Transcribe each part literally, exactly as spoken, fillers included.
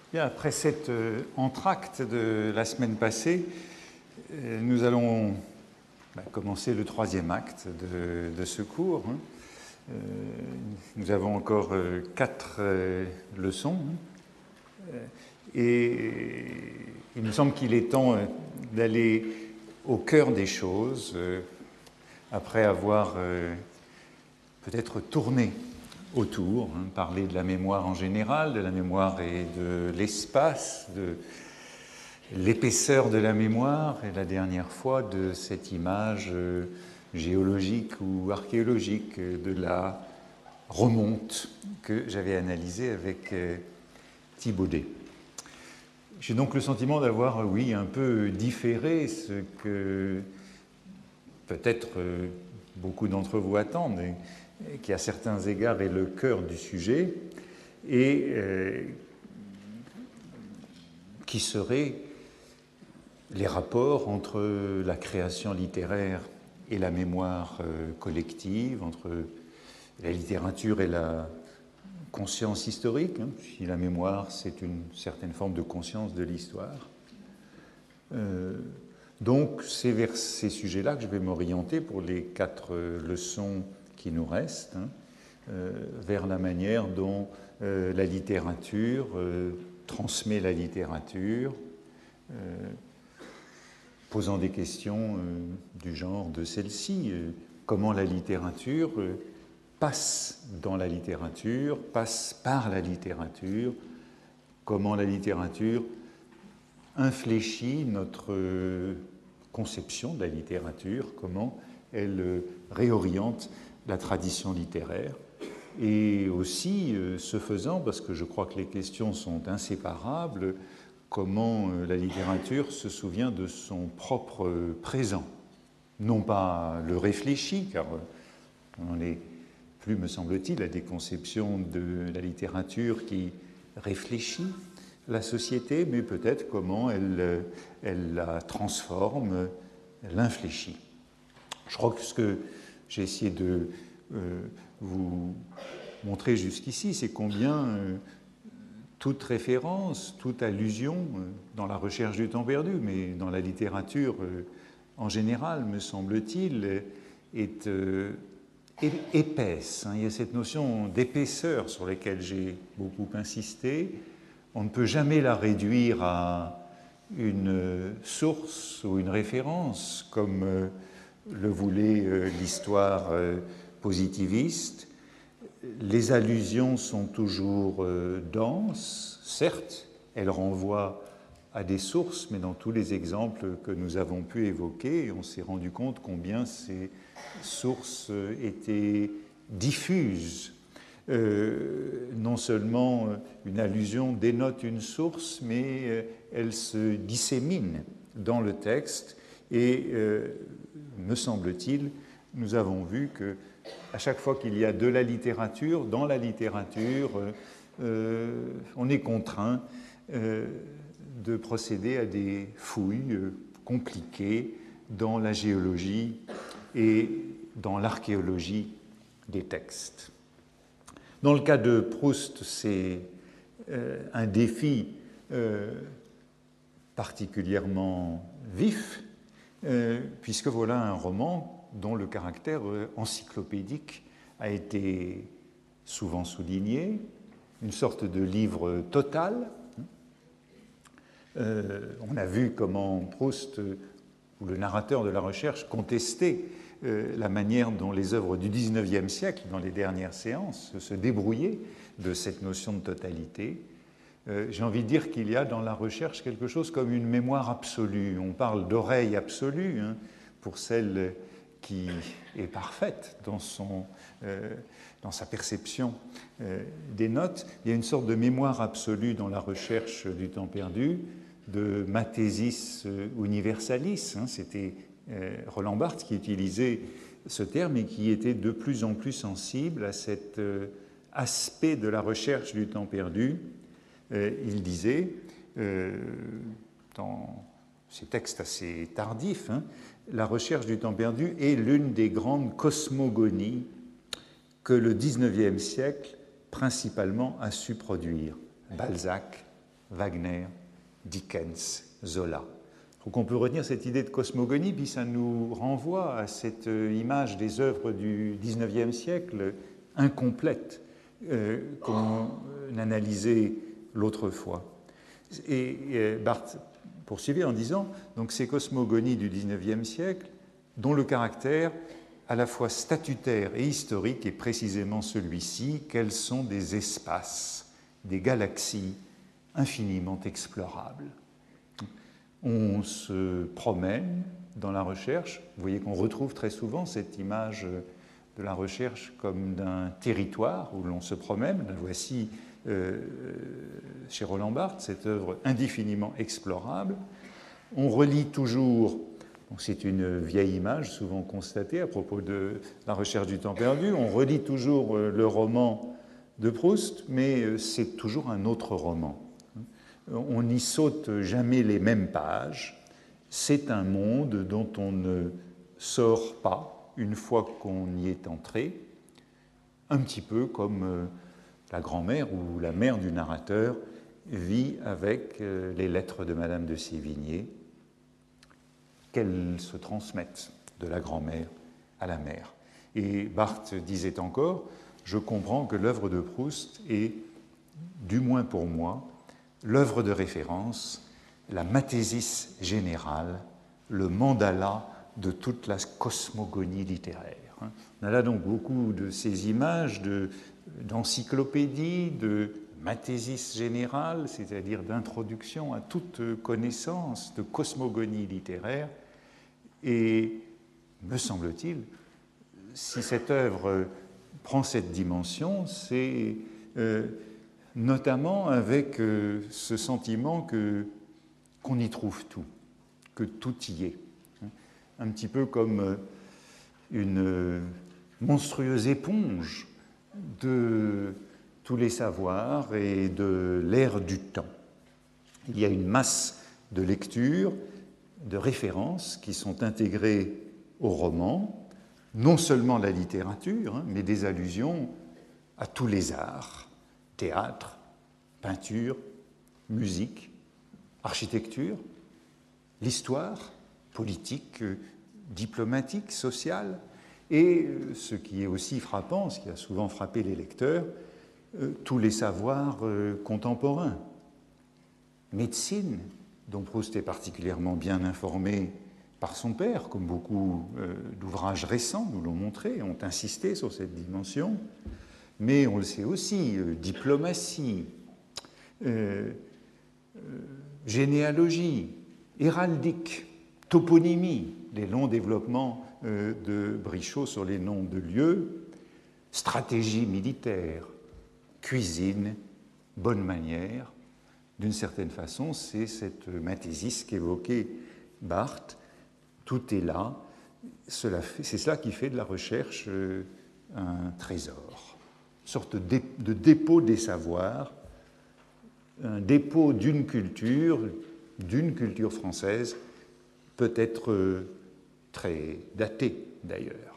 Bien, après cet euh, entracte de la semaine passée, euh, nous allons bah, commencer le troisième acte de, de ce cours. Hein. Euh, nous avons encore euh, quatre euh, leçons. Hein. Et il me semble qu'il est temps euh, d'aller au cœur des choses, euh, après avoir euh, peut-être tourné autour, hein, parler de la mémoire en général, de la mémoire et de l'espace, de l'épaisseur de la mémoire, et la dernière fois de cette image euh, géologique ou archéologique euh, de la remonte que j'avais analysée avec euh, Thibaudet. J'ai donc le sentiment d'avoir, oui, un peu différé ce que peut-être euh, beaucoup d'entre vous attendent, et, qui à certains égards est le cœur du sujet, et euh, qui serait les rapports entre la création littéraire et la mémoire euh, collective, entre la littérature et la conscience historique, hein, si la mémoire c'est une certaine forme de conscience de l'histoire. Euh, donc c'est vers ces sujets-là que je vais m'orienter pour les quatre euh, leçons qui nous restent, hein, euh, vers la manière dont euh, la littérature euh, transmet la littérature, euh, posant des questions euh, du genre de celle-ci, euh, comment la littérature euh, passe dans la littérature, passe par la littérature, comment la littérature infléchit notre euh, conception de la littérature, comment elle euh, réoriente la tradition littéraire, et aussi, euh, ce faisant, parce que je crois que les questions sont inséparables, comment euh, la littérature se souvient de son propre euh, présent. Non pas le réfléchi, car euh, on n'est plus, me semble-t-il, à des conceptions de la littérature qui réfléchit la société, mais peut-être comment elle, elle la transforme, l'infléchit. Je crois que ce que j'ai essayé de euh, vous montrer jusqu'ici, c'est combien euh, toute référence, toute allusion euh, dans la recherche du temps perdu, mais dans la littérature euh, en général, me semble-t-il, est euh, épaisse. Hein. Il y a cette notion d'épaisseur sur laquelle j'ai beaucoup insisté. On ne peut jamais la réduire à une source ou une référence, comme euh, le voulait euh, l'histoire euh, positiviste. Les allusions sont toujours euh, denses, certes, elles renvoient à des sources, mais dans tous les exemples que nous avons pu évoquer, on s'est rendu compte combien ces sources étaient diffuses. Euh, non seulement une allusion dénote une source, mais euh, elle se dissémine dans le texte, et euh, me semble-t-il, nous avons vu que à chaque fois qu'il y a de la littérature, dans la littérature, euh, on est contraint euh, de procéder à des fouilles euh, compliquées dans la géologie et dans l'archéologie des textes. Dans le cas de Proust, c'est euh, un défi euh, particulièrement vif, euh, puisque voilà un roman dont le caractère encyclopédique a été souvent souligné, une sorte de livre total. Euh, on a vu comment Proust, ou le narrateur de la recherche, contestait euh, la manière dont les œuvres du dix-neuvième siècle, dans les dernières séances, se débrouillaient de cette notion de totalité. Euh, j'ai envie de dire qu'il y a dans la recherche quelque chose comme une mémoire absolue. On parle d'oreille absolue, hein, pour celle qui est parfaite dans, son, euh, dans sa perception euh, des notes. Il y a une sorte de mémoire absolue dans la recherche du temps perdu, de mathésis universalis. Hein, c'était euh, Roland Barthes qui utilisait ce terme et qui était de plus en plus sensible à cet euh, aspect de la recherche du temps perdu. Euh, il disait, euh, dans ces textes assez tardifs, hein, la recherche du temps perdu est l'une des grandes cosmogonies que le dix-neuvième siècle principalement a su produire. Balzac, Wagner, Dickens, Zola. Donc on peut retenir cette idée de cosmogonie, puis ça nous renvoie à cette image des œuvres du dix-neuvième siècle incomplètes euh, qu'on analysait l'autre fois. Et, et Barthes poursuivait en disant donc ces cosmogonies du dix-neuvième siècle, dont le caractère à la fois statutaire et historique est précisément celui-ci, qu'elles sont des espaces, des galaxies infiniment explorables. On se promène dans la recherche. Vous voyez qu'on retrouve très souvent cette image de la recherche comme d'un territoire où l'on se promène. La voici euh, chez Roland Barthes, cette œuvre indéfiniment explorable. On relit toujours, c'est une vieille image souvent constatée à propos de la recherche du temps perdu, on relit toujours le roman de Proust, mais c'est toujours un autre roman. On n'y saute jamais les mêmes pages. C'est un monde dont on ne sort pas une fois qu'on y est entré, un petit peu comme la grand-mère ou la mère du narrateur vit avec les lettres de Madame de Sévigné, qu'elles se transmettent de la grand-mère à la mère. Et Barthes disait encore, je comprends que l'œuvre de Proust est, du moins pour moi, l'œuvre de référence, la mathésis générale, le mandala de toute la cosmogonie littéraire. On a là donc beaucoup de ces images de, d'encyclopédie, de mathésis générale, c'est-à-dire d'introduction à toute connaissance de cosmogonie littéraire. Et, me semble-t-il, si cette œuvre prend cette dimension, c'est euh, notamment avec euh, ce sentiment que, qu'on y trouve tout, que tout y est. Un petit peu comme euh, une euh, monstrueuse éponge de tous les savoirs et de l'ère du temps. Il y a une masse de lectures, de références qui sont intégrées au roman, non seulement la littérature, hein, mais des allusions à tous les arts, théâtre, peinture, musique, architecture, l'histoire, politique, diplomatique, sociale, et ce qui est aussi frappant, ce qui a souvent frappé les lecteurs, euh, tous les savoirs euh, contemporains. Médecine, dont Proust est particulièrement bien informé par son père, comme beaucoup euh, d'ouvrages récents nous l'ont montré, ont insisté sur cette dimension, mais on le sait aussi, euh, diplomatie, euh, euh, généalogie, héraldique, toponymie, les longs développements euh, de Brichot sur les noms de lieux, stratégie militaire, cuisine, bonne manière. D'une certaine façon, c'est cette mathésis qu'évoquait Barthes. Tout est là. Cela fait, c'est cela qui fait de la recherche euh, un trésor, une sorte de, de dépôt des savoirs, un dépôt d'une culture, d'une culture française, peut-être euh, très datée d'ailleurs.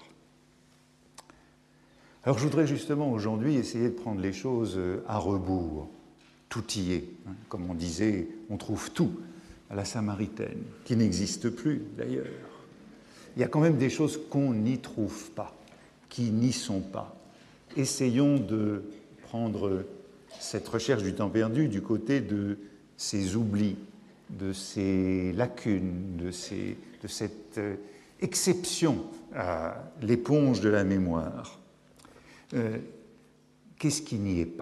Alors je voudrais justement aujourd'hui essayer de prendre les choses à rebours. Tout y est. Comme on disait, on trouve tout à la Samaritaine, qui n'existe plus d'ailleurs. Il y a quand même des choses qu'on n'y trouve pas, qui n'y sont pas. Essayons de prendre cette recherche du temps perdu du côté de ces oublis, de ces lacunes, de, ces, de cette exception à l'éponge de la mémoire. Euh, qu'est-ce qui n'y est pas ?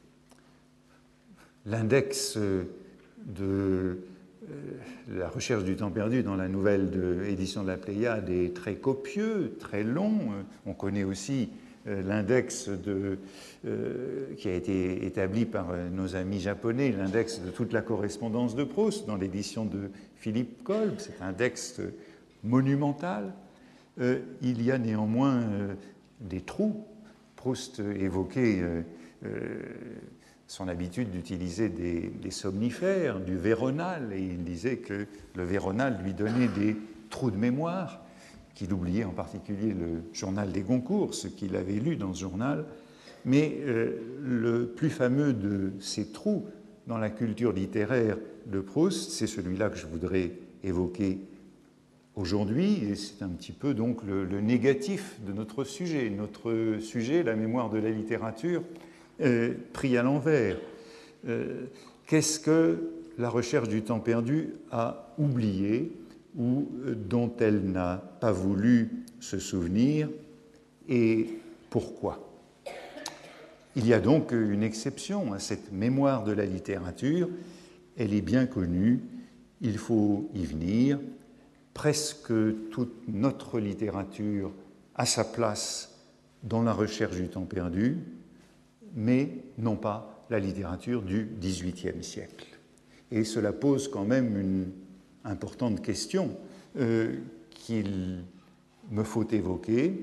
L'index de la recherche du temps perdu dans la nouvelle de, édition de la Pléiade est très copieux, très long. On connaît aussi l'index de, euh, qui a été établi par nos amis japonais, l'index de toute la correspondance de Proust dans l'édition de Philippe Kolb. C'est un index monumental. Euh, il y a néanmoins euh, des trous. Proust évoquait euh, euh, son habitude d'utiliser des, des somnifères, du véronal, et il disait que le véronal lui donnait des trous de mémoire, qu'il oubliait en particulier le journal des Goncourt, ce qu'il avait lu dans ce journal. Mais euh, le plus fameux de ces trous dans la culture littéraire de Proust, c'est celui-là que je voudrais évoquer aujourd'hui, et c'est un petit peu donc le, le négatif de notre sujet. Notre sujet, la mémoire de la littérature, euh, pris à l'envers. Euh, qu'est-ce que la recherche du temps perdu a oublié ou dont elle n'a pas voulu se souvenir, et pourquoi? Il y a donc une exception à cette mémoire de la littérature, elle est bien connue, il faut y venir. Presque toute notre littérature a sa place dans la recherche du temps perdu, mais non pas la littérature du dix-huitième siècle. Et cela pose quand même une importante question euh, qu'il me faut évoquer.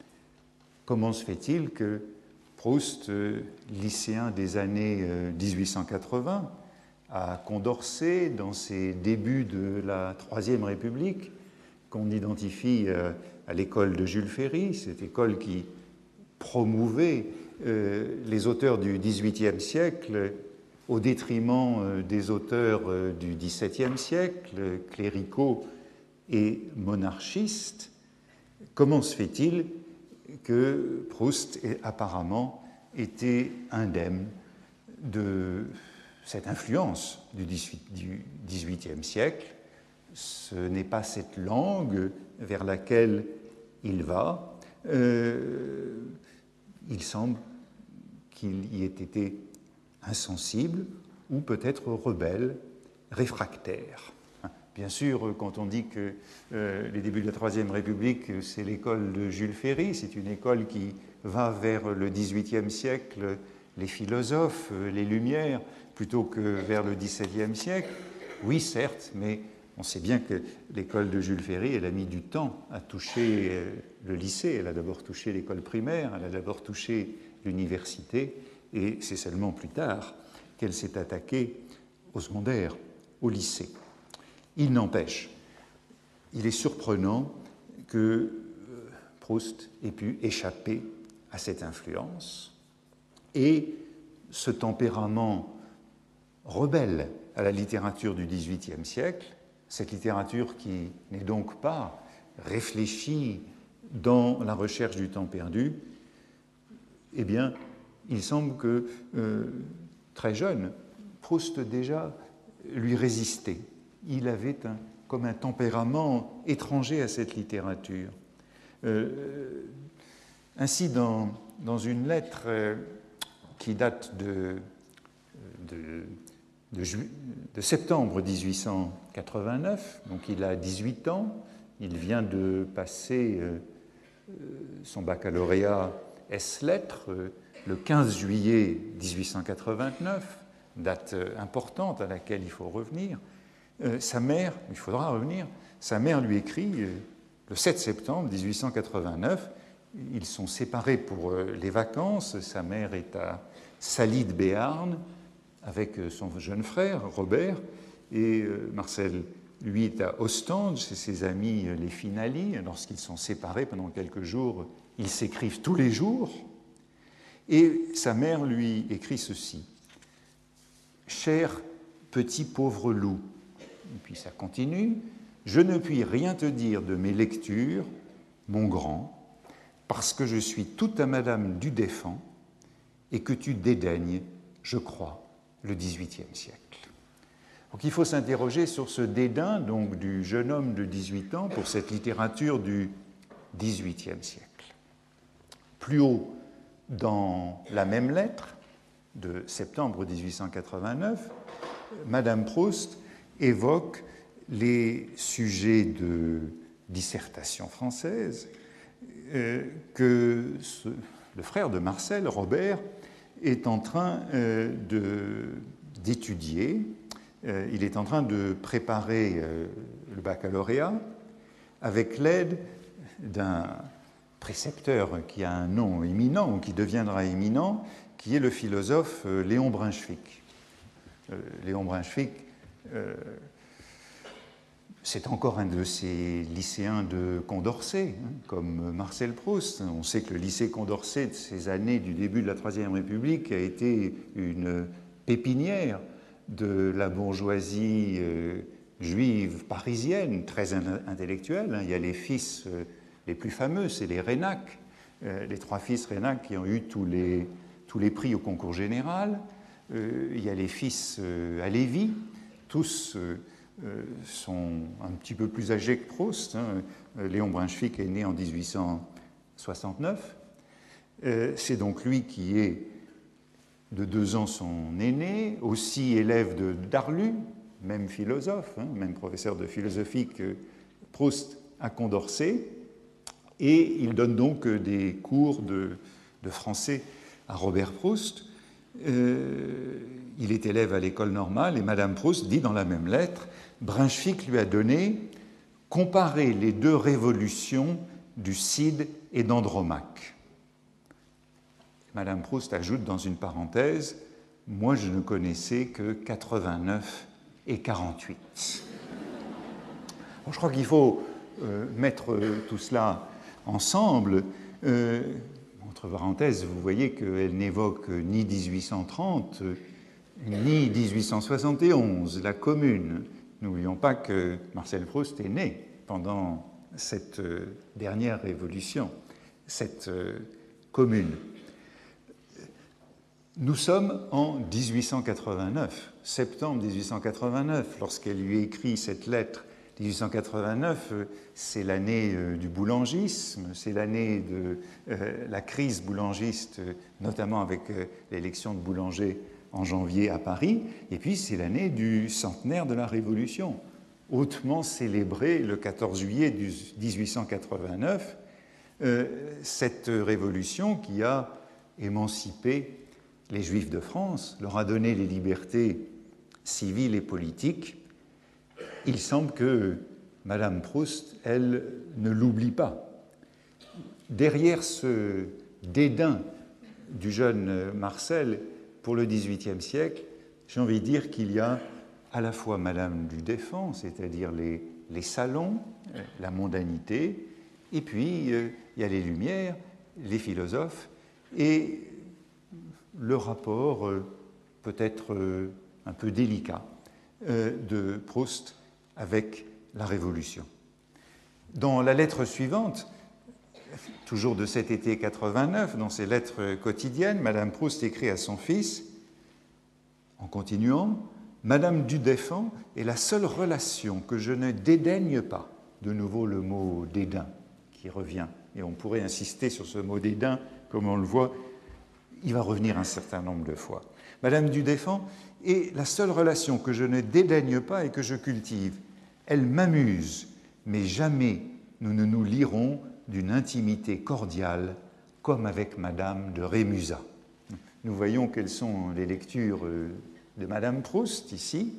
Comment se fait-il que Proust, euh, lycéen des années euh, dix-huit cent quatre-vingts, à Condorcet, dans ses débuts de la Troisième République, qu'on identifie euh, à l'école de Jules Ferry, cette école qui promouvait euh, les auteurs du dix-huitième siècle au détriment euh, des auteurs euh, du dix-septième siècle, cléricaux et monarchistes. Comment se fait-il que Proust ait apparemment été indemne de cette influence du dix-huitième siècle? Ce n'est pas cette langue vers laquelle il va. Euh, il semble qu'il y ait été insensible ou peut-être rebelle, réfractaire. Bien sûr, quand on dit que euh, les débuts de la Troisième République, c'est l'école de Jules Ferry, c'est une école qui va vers le dix-huitième siècle, les philosophes, les Lumières, plutôt que vers le dix-septième siècle. Oui, certes, mais on sait bien que l'école de Jules Ferry, elle a mis du temps à toucher le lycée. Elle a d'abord touché l'école primaire, elle a d'abord touché l'université, et c'est seulement plus tard qu'elle s'est attaquée au secondaire, au lycée. Il n'empêche, il est surprenant que Proust ait pu échapper à cette influence, et ce tempérament rebelle à la littérature du dix-huitième siècle, cette littérature qui n'est donc pas réfléchie dans la recherche du temps perdu, eh bien, il semble que, euh, très jeune, Proust déjà lui résistait. Il avait un, comme un tempérament étranger à cette littérature. Euh, ainsi, dans, dans une lettre euh, qui date de, de, de, ju- de septembre dix-huit cent quatre-vingt-neuf, donc il a dix-huit ans, il vient de passer euh, son baccalauréat ès-lettres euh, le quinze juillet dix-huit cent quatre-vingt-neuf, date importante à laquelle il faut revenir. Euh, sa mère, il faudra revenir, sa mère lui écrit euh, le sept septembre dix-huit cent quatre-vingt-neuf, ils sont séparés pour euh, les vacances, sa mère est à Saly de Béarn avec euh, son jeune frère Robert, et euh, Marcel, lui, est à Ostende, c'est ses amis euh, les Finali. Lorsqu'ils sont séparés pendant quelques jours, ils s'écrivent tous les jours, et sa mère lui écrit ceci: « Cher petit pauvre loup », et puis ça continue, « je ne puis rien te dire de mes lectures, mon grand, parce que je suis tout à Madame du Défend et que tu dédaignes, je crois, le dix-huitième siècle. » Donc il faut s'interroger sur ce dédain donc, du jeune homme de dix-huit ans pour cette littérature du dix-huitième siècle. Plus haut, dans la même lettre de septembre dix-huit cent quatre-vingt-neuf, Madame Proust évoque les sujets de dissertation française euh, que ce, le frère de Marcel, Robert, est en train euh, de, d'étudier. Euh, il est en train de préparer euh, le baccalauréat avec l'aide d'un précepteur qui a un nom éminent, ou qui deviendra éminent, qui est le philosophe euh, Léon Brunswick. Euh, Léon Brunswick, euh, c'est encore un de ces lycéens de Condorcet, hein, comme Marcel Proust. On sait que le lycée Condorcet de ces années du début de la Troisième République a été une pépinière de la bourgeoisie euh, juive parisienne, très in intellectuelle. Hein. Il y a les fils euh, les plus fameux, c'est les Reynac, euh, les trois fils Reynac qui ont eu tous les, tous les prix au concours général. Euh, il y a les fils euh, Halévy, tous euh, euh, sont un petit peu plus âgés que Proust. Hein. Léon Brunswick est né en dix-huit cent soixante-neuf. Euh, c'est donc lui qui est de deux ans son aîné, aussi élève de Darlu, même philosophe, hein, même professeur de philosophie que Proust à Condorcet, et il donne donc des cours de, de français à Robert Proust. Euh, il est élève à l'école normale, et Madame Proust dit dans la même lettre, Brunswick lui a donné « Comparer les deux révolutions du Cid et d'Andromaque ». Madame Proust ajoute dans une parenthèse « Moi, je ne connaissais que quatre-vingt-neuf et quarante-huit ». Je crois qu'il faut euh, mettre tout cela ensemble. Euh, entre parenthèses, vous voyez qu'elle n'évoque ni dix-huit cent trente, ni dix-huit cent soixante et onze, la Commune. N'oublions pas que Marcel Proust est né pendant cette dernière révolution, cette Commune. Nous sommes en dix-huit cent quatre-vingt-neuf, septembre dix-huit cent quatre-vingt-neuf, lorsqu'elle lui écrit cette lettre. dix-huit cent quatre-vingt-neuf, c'est l'année du boulangisme, c'est l'année de euh, la crise boulangiste, notamment avec euh, l'élection de Boulanger en janvier à Paris, et puis c'est l'année du centenaire de la Révolution, hautement célébrée le quatorze juillet dix-huit cent quatre-vingt-neuf, euh, cette révolution qui a émancipé les Juifs de France, leur a donné les libertés civiles et politiques. Il semble que Madame Proust, elle, ne l'oublie pas. Derrière ce dédain du jeune Marcel pour le dix-huitième siècle, j'ai envie de dire qu'il y a à la fois Madame du Deffand, c'est-à-dire les, les salons, la mondanité, et puis euh, il y a les Lumières, les philosophes, et le rapport euh, peut-être euh, un peu délicat euh, de Proust avec la Révolution. Dans la lettre suivante, toujours de cet été quatre-vingt-neuf, dans ses lettres quotidiennes, Madame Proust écrit à son fils, en continuant, « Madame du Deffand est la seule relation que je ne dédaigne pas ». De nouveau le mot « dédain » qui revient, et on pourrait insister sur ce mot « dédain », comme on le voit, il va revenir un certain nombre de fois. « Madame du Deffand est la seule relation que je ne dédaigne pas et que je cultive. Elle m'amuse, mais jamais nous ne nous lierons d'une intimité cordiale comme avec Madame de Rémusat. » Nous voyons quelles sont les lectures de Madame Proust ici.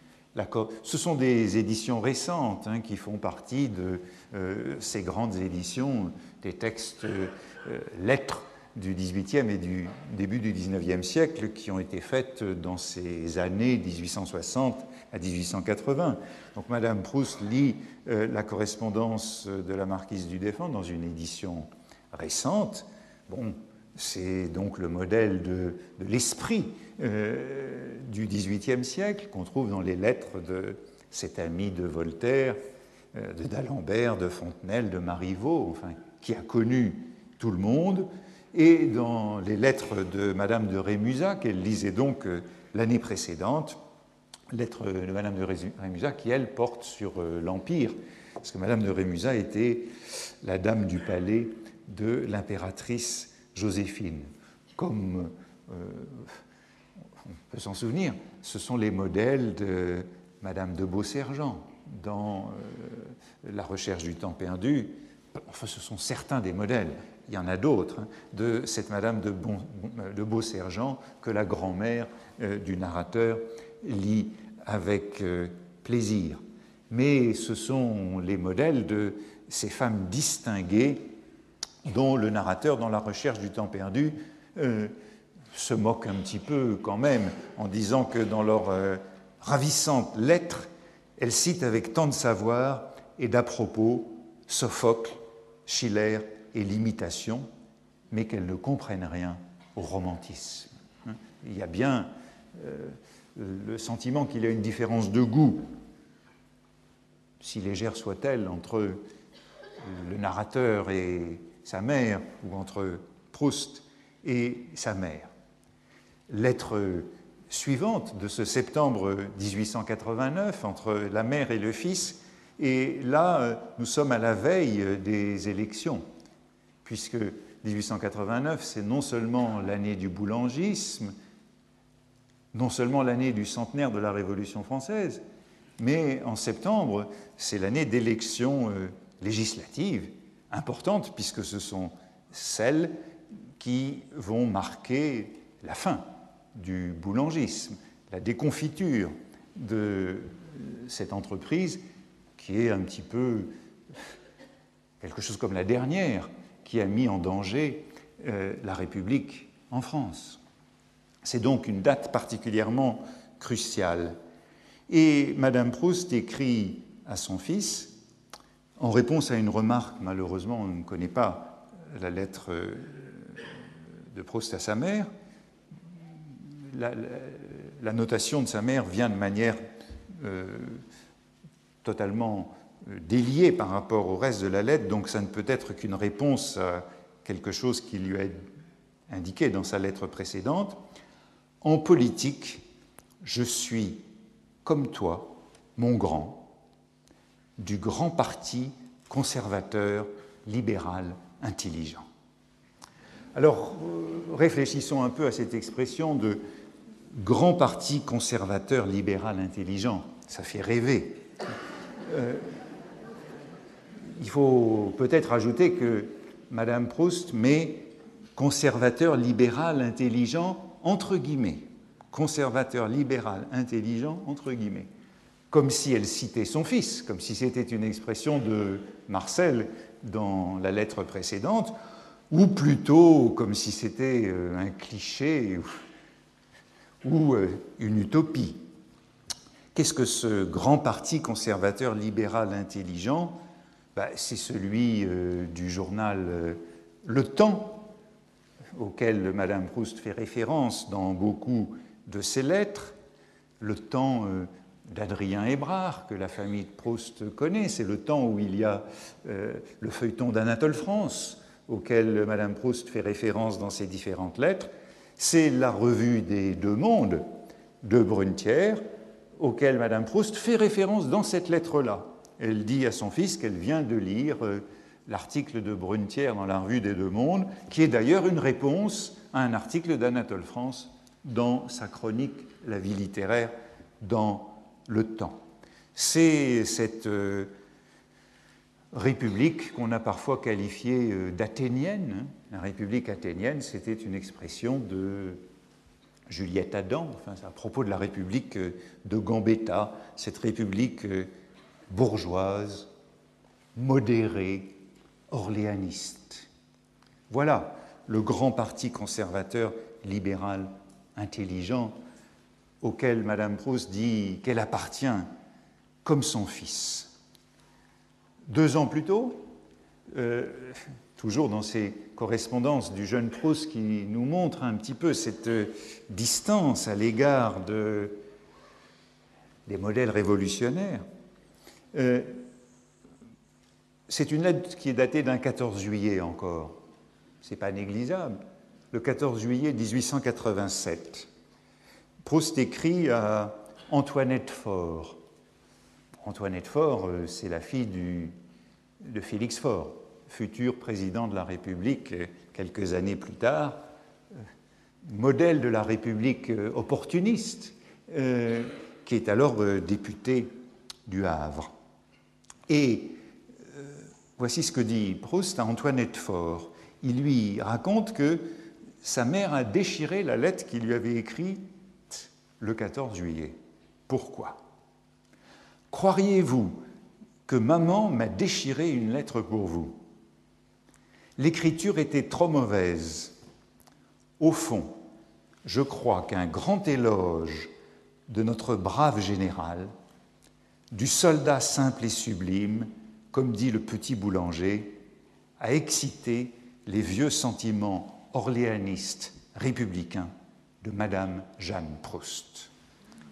Ce sont des éditions récentes hein, qui font partie de euh, ces grandes éditions, des textes euh, lettres du dix-huitième et du début du dix-neuvième siècle qui ont été faites dans ces années dix-huit cent soixante à dix-huit cent quatre-vingts. Donc Madame Proust lit euh, la correspondance de la marquise du Deffand dans une édition récente. Bon, c'est donc le modèle de, de l'esprit euh, du dix-huitième siècle qu'on trouve dans les lettres de cet ami de Voltaire, euh, de d'Alembert, de Fontenelle, de Marivaux, enfin, qui a connu tout le monde, et dans les lettres de Madame de Rémusat, qu'elle lisait donc l'année précédente, lettre de Madame de Rémusat qui, elle, porte sur l'Empire, parce que Madame de Rémusat était la dame du palais de l'impératrice Joséphine. Comme euh, on peut s'en souvenir, ce sont les modèles de Madame de Beausergent dans euh, La recherche du temps perdu. Enfin, ce sont certains des modèles. Il y en a d'autres, hein, de cette Madame de, bon, de Beausergent que la grand-mère euh, du narrateur lit avec euh, plaisir. Mais ce sont les modèles de ces femmes distinguées dont le narrateur, dans La recherche du temps perdu, euh, se moque un petit peu quand même en disant que dans leur euh, ravissante lettre, elles citent avec tant de savoir et d'à-propos Sophocle, Schiller et l'imitation, mais qu'elles ne comprennent rien au romantisme. Il y a bien euh, le sentiment qu'il y a une différence de goût, si légère soit-elle, entre le narrateur et sa mère, ou entre Proust et sa mère. Lettre suivante de ce septembre dix-huit cent quatre-vingt-neuf entre la mère et le fils, et là, nous sommes à la veille des élections, puisque dix-huit cent quatre-vingt-neuf, c'est non seulement l'année du boulangisme, non seulement l'année du centenaire de la Révolution française, mais en septembre, c'est l'année d'élections législatives importantes, puisque ce sont celles qui vont marquer la fin du boulangisme, la déconfiture de cette entreprise qui est un petit peu quelque chose comme la dernière qui a mis en danger euh, la République en France. C'est donc une date particulièrement cruciale. Et Madame Proust écrit à son fils, en réponse à une remarque, malheureusement on ne connaît pas la lettre de Proust à sa mère, la, la, la notation de sa mère vient de manière euh, totalement déliée par rapport au reste de la lettre, donc ça ne peut être qu'une réponse à quelque chose qui lui a indiqué dans sa lettre précédente. En politique, je suis, comme toi, mon grand, du grand parti conservateur, libéral, intelligent. Alors, réfléchissons un peu à cette expression de grand parti conservateur, libéral, intelligent. Ça fait rêver. Euh, il faut peut-être ajouter que Madame Proust met conservateur, libéral, intelligent entre guillemets. Conservateur, libéral, intelligent, entre guillemets. Comme si elle citait son fils, comme si c'était une expression de Marcel dans la lettre précédente, ou plutôt comme si c'était un cliché ou une utopie. Qu'est-ce que ce grand parti conservateur, libéral, intelligent ? Ben, c'est celui euh, du journal euh, Le Temps, auquel Madame Proust fait référence dans beaucoup de ses lettres. Le Temps euh, d'Adrien Hébrard, que la famille de Proust connaît, c'est le temps où il y a euh, le feuilleton d'Anatole France, auquel Madame Proust fait référence dans ses différentes lettres. C'est la revue des Deux Mondes de Brunetière, auquel Madame Proust fait référence dans cette lettre-là. Elle dit à son fils qu'elle vient de lire euh, l'article de Brunetière dans la revue des Deux Mondes, qui est d'ailleurs une réponse à un article d'Anatole France dans sa chronique « La vie littéraire » dans Le Temps. C'est cette euh, république qu'on a parfois qualifiée euh, d'athénienne. La république athénienne, c'était une expression de Juliette Adam, enfin, à propos de la république de Gambetta, cette république euh, bourgeoise, modérée, orléaniste. Voilà le grand parti conservateur, libéral, intelligent, auquel Madame Proust dit qu'elle appartient comme son fils. Deux ans plus tôt, euh, toujours dans ces correspondances du jeune Proust qui nous montre un petit peu cette distance à l'égard de, des modèles révolutionnaires, euh, c'est une lettre qui est datée d'un quatorze juillet encore. Ce n'est pas négligeable. Le quatorze juillet dix-huit cent quatre-vingt-sept. Proust écrit à Antoinette Faure. Antoinette Faure, c'est la fille du, de Félix Faure, futur président de la République quelques années plus tard, modèle de la République opportuniste, euh, qui est alors euh, député du Havre. Et euh, voici ce que dit Proust à Antoinette Faure. Il lui raconte que sa mère a déchiré la lettre qu'il lui avait écrite le quatorze juillet. Pourquoi ? Croiriez-vous que maman m'a déchiré une lettre pour vous ? L'écriture était trop mauvaise. Au fond, je crois qu'un grand éloge de notre brave général, du soldat simple et sublime, comme dit le petit boulanger, a excité les vieux sentiments orléanistes républicains de Madame Jeanne Proust.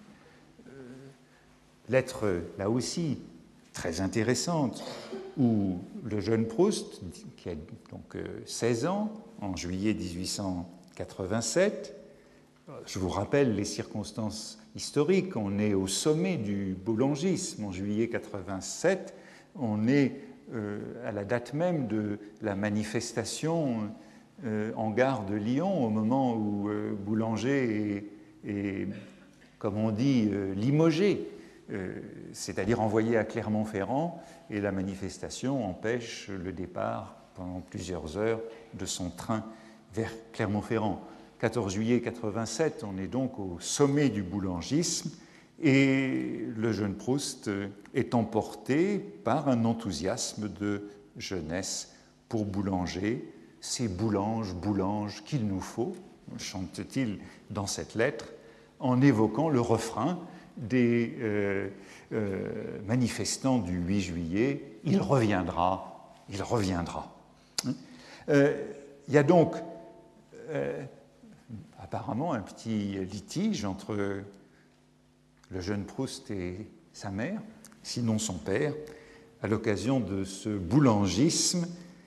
lettre là aussi très intéressante, où le jeune Proust, qui a donc seize ans, en juillet dix-huit cent quatre-vingt-sept, je vous rappelle les circonstances historiques, on est au sommet du boulangisme en juillet quatre-vingt-sept, on est euh, à la date même de la manifestation euh, en gare de Lyon, au moment où euh, Boulanger est, est, comme on dit, euh, limogé, euh, c'est-à-dire envoyé à Clermont-Ferrand, et la manifestation empêche le départ pendant plusieurs heures de son train vers Clermont-Ferrand. quatorze juillet quatre-vingt-sept, on est donc au sommet du boulangisme, et le jeune Proust est emporté par un enthousiasme de jeunesse pour Boulanger. C'est Boulange, Boulange qu'il nous faut, chante-t-il dans cette lettre, en évoquant le refrain des euh, euh, manifestants du huit juillet, « Il reviendra, il reviendra ». Euh, il y a donc euh, apparemment un petit litige entre le jeune Proust et sa mère, sinon son père, à l'occasion de ce boulangisme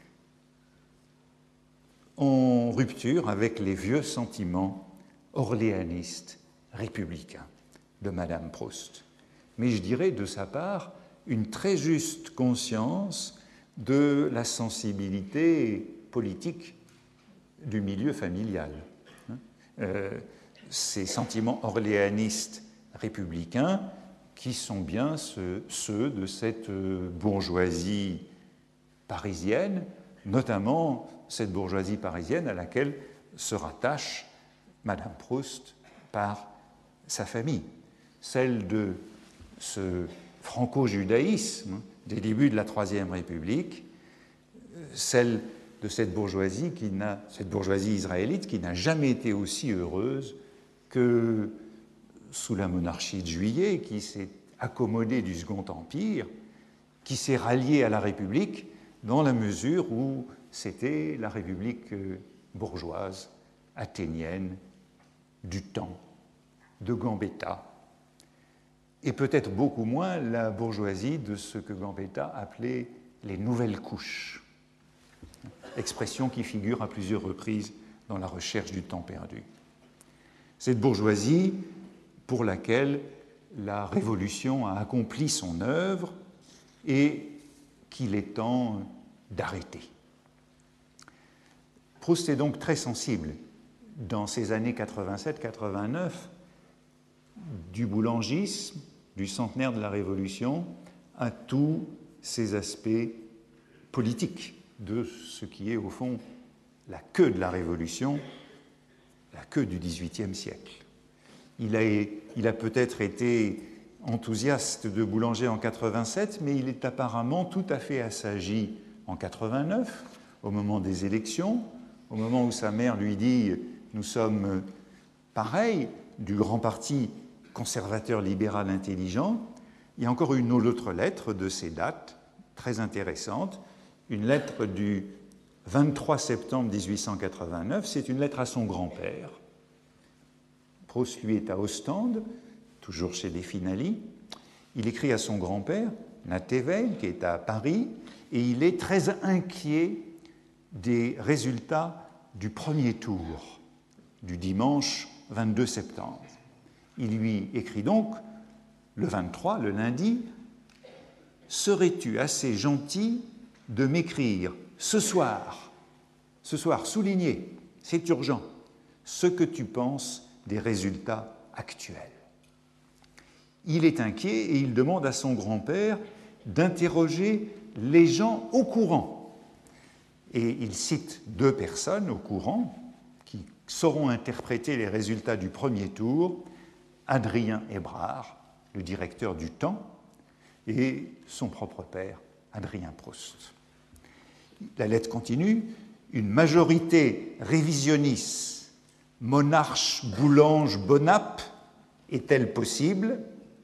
en rupture avec les vieux sentiments orléanistes républicains de Madame Proust. Mais je dirais de sa part une très juste conscience de la sensibilité politique du milieu familial. Euh, ces sentiments orléanistes républicains qui sont bien ceux, ceux de cette bourgeoisie parisienne, notamment cette bourgeoisie parisienne à laquelle se rattache Madame Proust par sa famille, celle de ce franco-judaïsme des débuts de la Troisième République, celle de cette bourgeoisie, qui n'a, cette bourgeoisie israélite qui n'a jamais été aussi heureuse que sous la monarchie de Juillet, qui s'est accommodée du Second Empire, qui s'est ralliée à la République dans la mesure où c'était la République bourgeoise, athénienne, du temps, de Gambetta, et peut-être beaucoup moins la bourgeoisie de ce que Gambetta appelait les nouvelles couches, expression qui figure à plusieurs reprises dans la recherche du temps perdu. Cette bourgeoisie pour laquelle la Révolution a accompli son œuvre et qu'il est temps d'arrêter. Proust est donc très sensible dans ces années quatre-vingt-sept quatre-vingt-neuf du boulangisme, du centenaire de la Révolution, à tous ces aspects politiques de ce qui est au fond la queue de la Révolution, la queue du dix-huitième siècle. Il a, il a peut-être été enthousiaste de Boulanger en quatre-vingt-sept, mais il est apparemment tout à fait assagi en quatre-vingt-neuf, au moment des élections, au moment où sa mère lui dit « Nous sommes pareils, du grand parti conservateur libéral intelligent ». Il y a encore une autre lettre de ces dates, très intéressante, une lettre du vingt-trois septembre mille huit cent quatre-vingt-neuf, c'est une lettre à son grand-père. Proust, lui, est à Ostende, toujours chez les Finali. Il écrit à son grand-père, Natével, qui est à Paris, et il est très inquiet des résultats du premier tour du dimanche vingt-deux septembre. Il lui écrit donc, le vingt-trois, le lundi, « Serais-tu assez gentil de m'écrire ce soir, ce soir souligné, c'est urgent, ce que tu penses des résultats actuels ?» Il est inquiet et il demande à son grand-père d'interroger les gens au courant. Et il cite deux personnes au courant qui sauront interpréter les résultats du premier tour, Adrien Hébrard, le directeur du Temps, et son propre père, Adrien Proust. La lettre continue. Une majorité révisionniste, monarche, Boulange, Bonap, est-elle possible?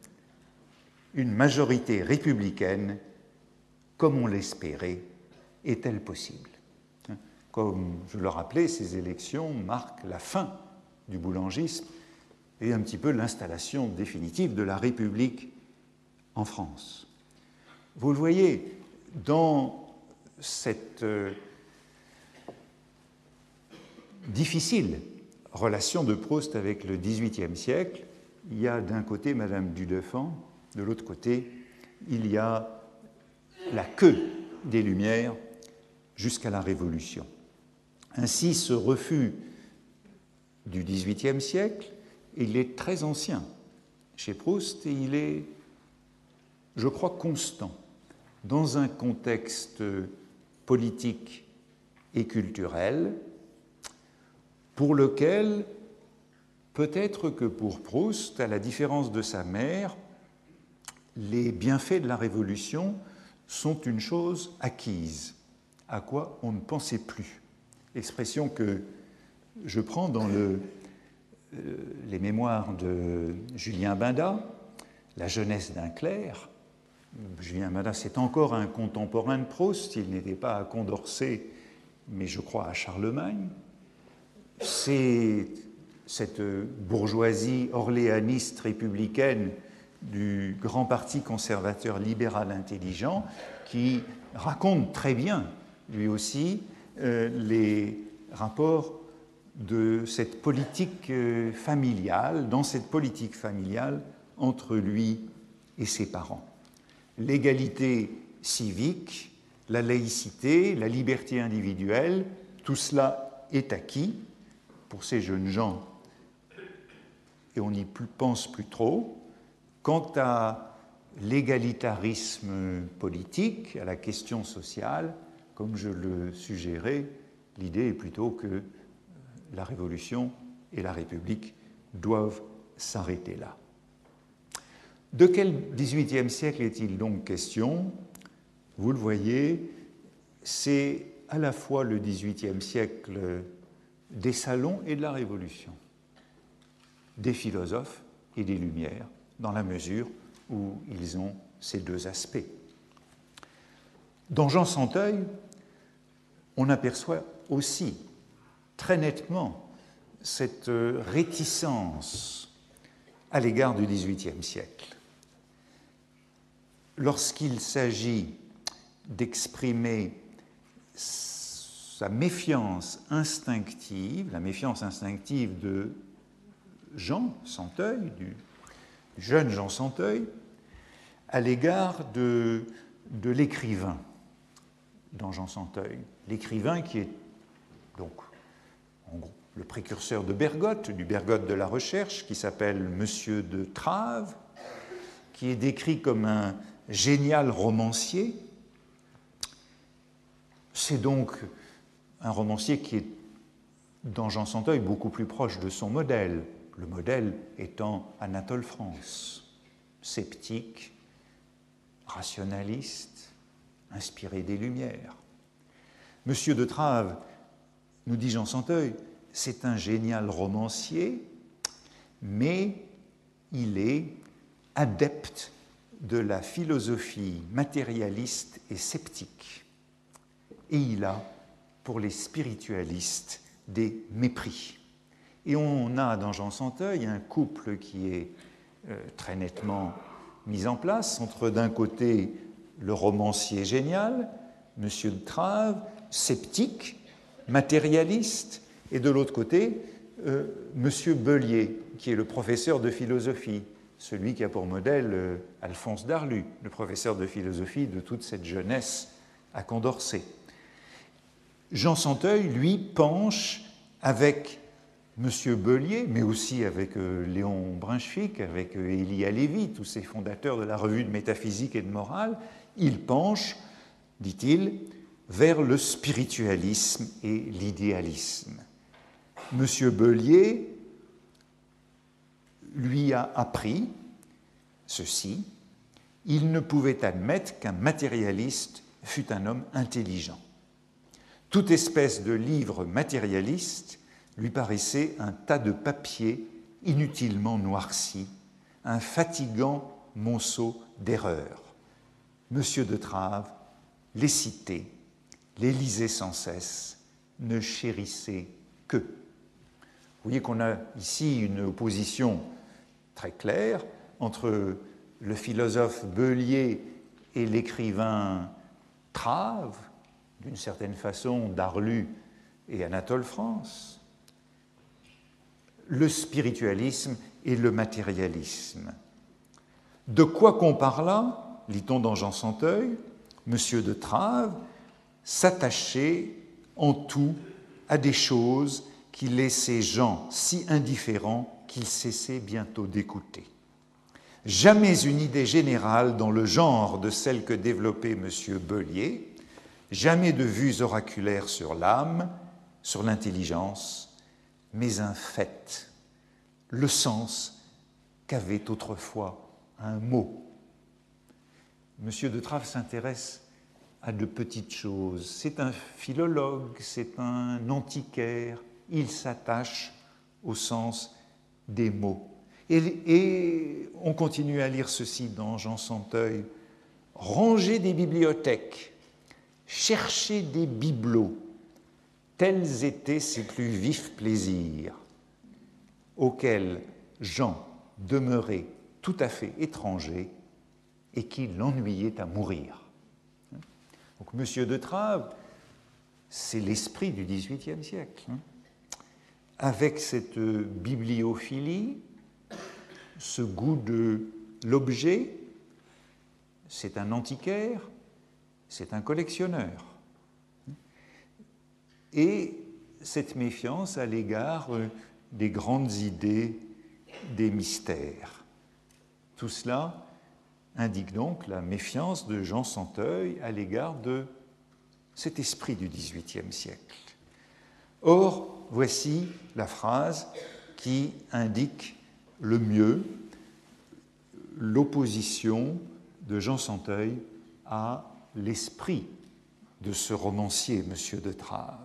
Une majorité républicaine, comme on l'espérait, est-elle possible? Comme je le rappelais, ces élections marquent la fin du boulangisme et un petit peu l'installation définitive de la République en France. Vous le voyez, dans cette euh, difficile relation de Proust avec le dix-huitième siècle, il y a d'un côté Madame du Deffand, de l'autre côté, il y a la queue des Lumières jusqu'à la Révolution. Ainsi, ce refus du dix-huitième siècle, il est très ancien chez Proust et il est, je crois, constant dans un contexte politique et culturel pour lequel, peut-être que pour Proust, à la différence de sa mère, les bienfaits de la Révolution sont une chose acquise, à quoi on ne pensait plus. Expression que je prends dans le, euh, les mémoires de Julien Binda, La jeunesse d'un clerc. Julien Binda, c'est encore un contemporain de Proust, il n'était pas à Condorcet, mais je crois à Charlemagne. C'est cette bourgeoisie orléaniste républicaine du grand parti conservateur libéral intelligent qui raconte très bien, lui aussi, euh, les rapports de cette politique euh, familiale, dans cette politique familiale entre lui et ses parents. L'égalité civique, la laïcité, la liberté individuelle, tout cela est acquis pour ces jeunes gens et on n'y pense plus trop. Quant à l'égalitarisme politique, à la question sociale, comme je le suggérais, l'idée est plutôt que la Révolution et la République doivent s'arrêter là. De quel dix-huitième siècle est-il donc question? Vous le voyez, c'est à la fois le dix-huitième siècle des salons et de la Révolution, des philosophes et des Lumières, dans la mesure où ils ont ces deux aspects. Dans Jean Santeuil, on aperçoit aussi très nettement cette réticence à l'égard du dix-huitième siècle. Lorsqu'il s'agit d'exprimer sa méfiance instinctive, la méfiance instinctive de Jean Santeuil, du jeune Jean Santeuil, à l'égard de, de l'écrivain dans Jean Santeuil. L'écrivain qui est donc en gros, le précurseur de Bergotte, du Bergotte de la recherche, qui s'appelle Monsieur de Trave, qui est décrit comme un génial romancier. C'est donc un romancier qui est, dans Jean Santeuil, beaucoup plus proche de son modèle, le modèle étant Anatole France, sceptique, rationaliste, inspiré des Lumières. Monsieur de Trave, nous dit Jean Santeuil, c'est un génial romancier, mais il est adepte de la philosophie matérialiste et sceptique. Et il a, pour les spiritualistes, des mépris. Et on a dans Jean Santeuil un couple qui est euh, très nettement mis en place entre d'un côté le romancier génial, Monsieur de Trave, sceptique, matérialiste, et de l'autre côté, euh, Monsieur Bellier, qui est le professeur de philosophie, celui qui a pour modèle euh, Alphonse Darlu, le professeur de philosophie de toute cette jeunesse à Condorcet. Jean Santeuil, lui, penche avec Monsieur Bellier, mais aussi avec euh, Léon Brunswick, avec euh, Élie Halévy, tous ces fondateurs de la revue de métaphysique et de morale, il penche, dit-il, vers le spiritualisme et l'idéalisme. Monsieur Bellier lui a appris ceci: il ne pouvait admettre qu'un matérialiste fût un homme intelligent. Toute espèce de livre matérialiste lui paraissait un tas de papier inutilement noirci, un fatigant monceau d'erreurs. Monsieur de Trave les citait, les lisait sans cesse, ne chérissait que. Vous voyez qu'on a ici une opposition très claire entre le philosophe Beullier et l'écrivain Trave, d'une certaine façon Darlu et Anatole France, le spiritualisme et le matérialisme. De quoi qu'on parla, lit-on dans Jean Santeuil, Monsieur de Trave s'attachait en tout à des choses qui laissaient Jean si indifférent qu'il cessait bientôt d'écouter. Jamais une idée générale dans le genre de celle que développait M. Beullier, jamais de vues oraculaires sur l'âme, sur l'intelligence, mais un fait, le sens qu'avait autrefois un mot. M. de Trave s'intéresse à de petites choses. C'est un philologue, c'est un antiquaire, il s'attache au sens des mots. Et, et on continue à lire ceci dans Jean Santeuil. Ranger des bibliothèques, chercher des bibelots, tels étaient ses plus vifs plaisirs, auxquels Jean demeurait tout à fait étranger et qui l'ennuyait à mourir. Donc, Monsieur de Trave, c'est l'esprit du dix-huitième siècle. Avec cette bibliophilie, ce goût de l'objet, c'est un antiquaire, c'est un collectionneur. Et cette méfiance à l'égard des grandes idées, des mystères. Tout cela indique donc la méfiance de Jean Santeuil à l'égard de cet esprit du dix-huitième siècle. Or, voici la phrase qui indique le mieux l'opposition de Jean Santeuil à l'esprit de ce romancier, M. de Trave.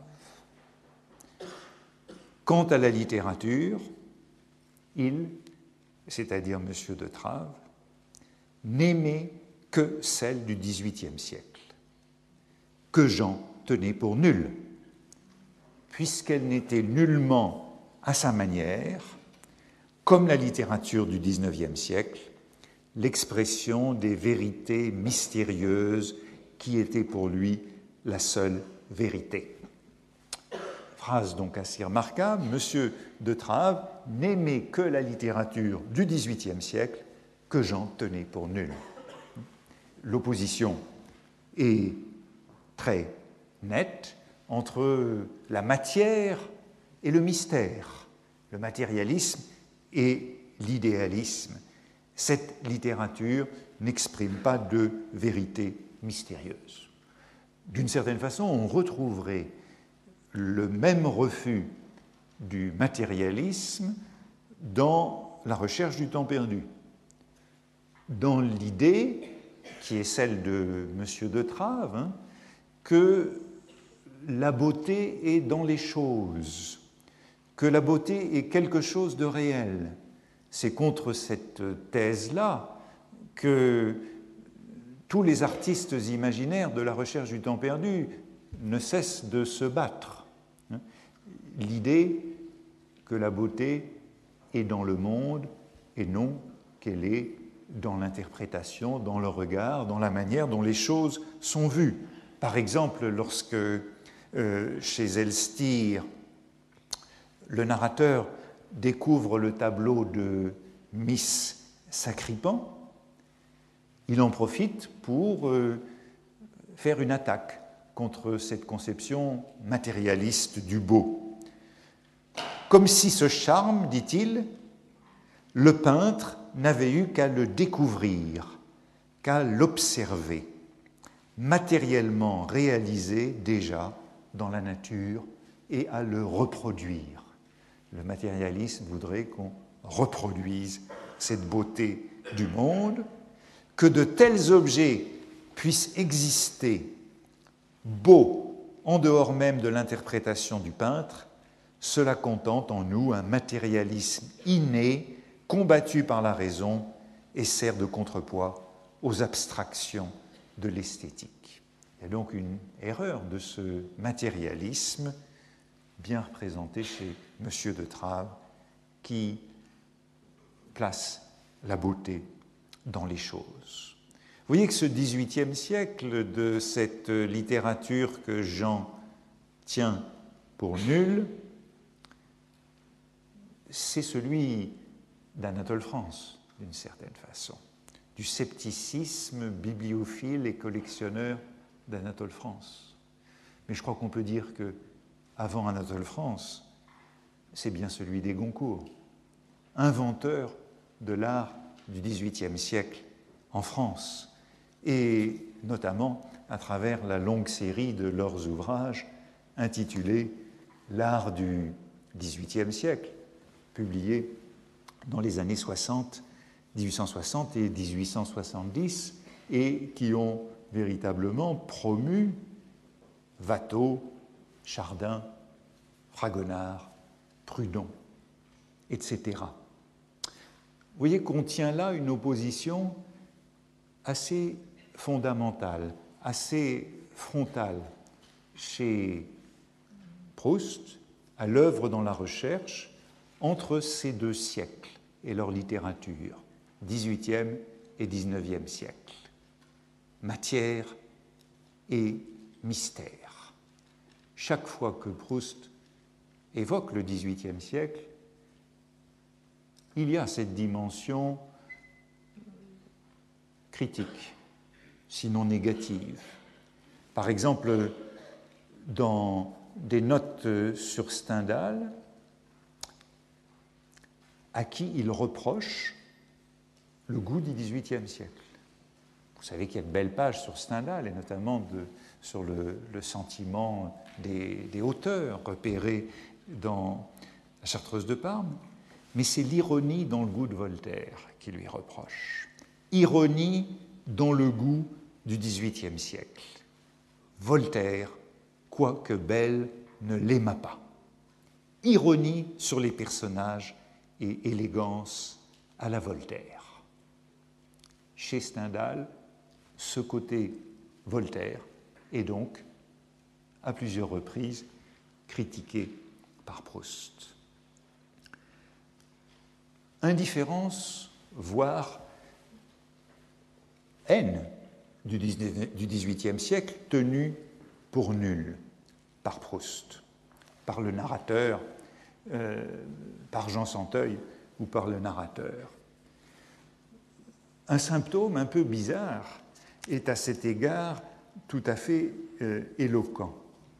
Quant à la littérature, il, c'est-à-dire M. de Trave, n'aimait que celle du dix-huitième siècle, que Jean tenait pour nulle, puisqu'elle n'était nullement à sa manière, comme la littérature du dix-neuvième siècle, l'expression des vérités mystérieuses qui étaient pour lui la seule vérité. Phrase donc assez remarquable, M. de Trave n'aimait que la littérature du dix-huitième siècle que Jean tenait pour nulle. L'opposition est très nette entre la matière et le mystère, le matérialisme et l'idéalisme. Cette littérature n'exprime pas de vérité mystérieuse. D'une certaine façon, on retrouverait le même refus du matérialisme dans la recherche du temps perdu. Dans l'idée, qui est celle de M. de Trave, hein, que la beauté est dans les choses, que la beauté est quelque chose de réel. C'est contre cette thèse-là que tous les artistes imaginaires de la recherche du temps perdu ne cessent de se battre. L'idée que la beauté est dans le monde et non qu'elle est dans l'interprétation, dans le regard, dans la manière dont les choses sont vues. Par exemple, lorsque euh, chez Elstir, le narrateur découvre le tableau de Miss Sacripan, il en profite pour euh, faire une attaque contre cette conception matérialiste du beau. Comme si ce charme, dit-il, le peintre n'avait eu qu'à le découvrir, qu'à l'observer, matériellement réalisé déjà dans la nature et à le reproduire. Le matérialisme voudrait qu'on reproduise cette beauté du monde, que de tels objets puissent exister beaux en dehors même de l'interprétation du peintre, cela contente en nous un matérialisme inné, combattu par la raison et sert de contrepoids aux abstractions de l'esthétique. Il y a donc une erreur de ce matérialisme bien représenté chez M. de Trave qui place la beauté dans les choses. Vous voyez que ce dix-huitième siècle, de cette littérature que Jean tient pour nulle, c'est celui d'Anatole France, d'une certaine façon, du scepticisme bibliophile et collectionneur d'Anatole France. Mais je crois qu'on peut dire que, avant Anatole France, c'est bien celui des Goncourt, inventeur de l'art du dix-huitième siècle en France, et notamment à travers la longue série de leurs ouvrages intitulés « L'art du dix-huitième siècle », publiés dans les années soixante, mille huit cent soixante et mille huit cent soixante-dix, et qui ont véritablement promu Watteau, Chardin, Fragonard, Prudhon, et cetera. Vous voyez qu'on tient là une opposition assez fondamentale, assez frontale chez Proust, à l'œuvre dans la recherche, entre ces deux siècles et leur littérature, dix-huitième et dix-neuvième siècle. Matière et mystère. Chaque fois que Proust évoque le dix-huitième siècle, il y a cette dimension critique, sinon négative. Par exemple, dans des notes sur Stendhal, à qui il reproche le goût du dix-huitième siècle. Vous savez qu'il y a de belles pages sur Stendhal, et notamment de, sur le, le sentiment des, des auteurs repérés dans La Chartreuse de Parme, mais c'est l'ironie dans le goût de Voltaire qui lui reproche. Ironie dans le goût du dix-huitième siècle. Voltaire, quoique belle, ne l'aima pas. Ironie sur les personnages et élégance à la Voltaire. Chez Stendhal, ce côté Voltaire est donc, à plusieurs reprises, critiqué par Proust. Indifférence, voire haine du dix-huitième siècle tenue pour nulle par Proust, par le narrateur, euh, par Jean Santeuil ou par le narrateur. Un symptôme un peu bizarre est à cet égard tout à fait euh, éloquent.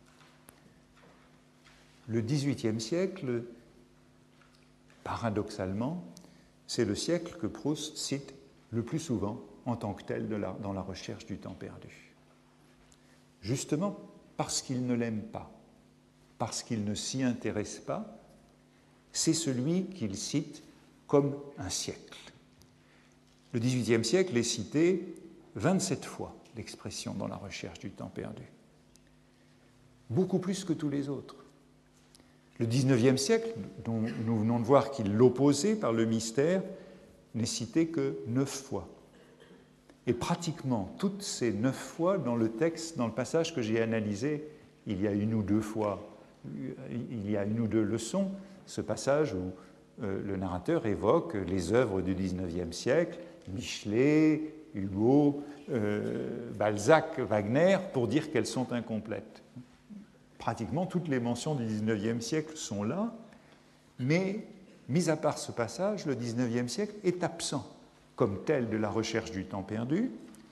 Le dix-huitième siècle, paradoxalement, c'est le siècle que Proust cite le plus souvent en tant que tel de la, dans la recherche du temps perdu. Justement parce qu'il ne l'aime pas, parce qu'il ne s'y intéresse pas, c'est celui qu'il cite comme un siècle. Le dix-huitième siècle est cité vingt-sept fois, l'expression dans la recherche du temps perdu. Beaucoup plus que tous les autres. Le dix-neuvième siècle, dont nous venons de voir qu'il l'opposait par le mystère, n'est cité que neuf fois. Et pratiquement toutes ces neuf fois dans le texte, dans le passage que j'ai analysé, il y a une ou deux fois, il y a une ou deux leçons, ce passage où euh, le narrateur évoque les œuvres du dix-neuvième siècle, Michelet, Hugo, euh, Balzac, Wagner, pour dire qu'elles sont incomplètes. Pratiquement toutes les mentions du dix-neuvième siècle sont là, mais, mis à part ce passage, le dix-neuvième siècle est absent, comme tel de la recherche du temps perdu.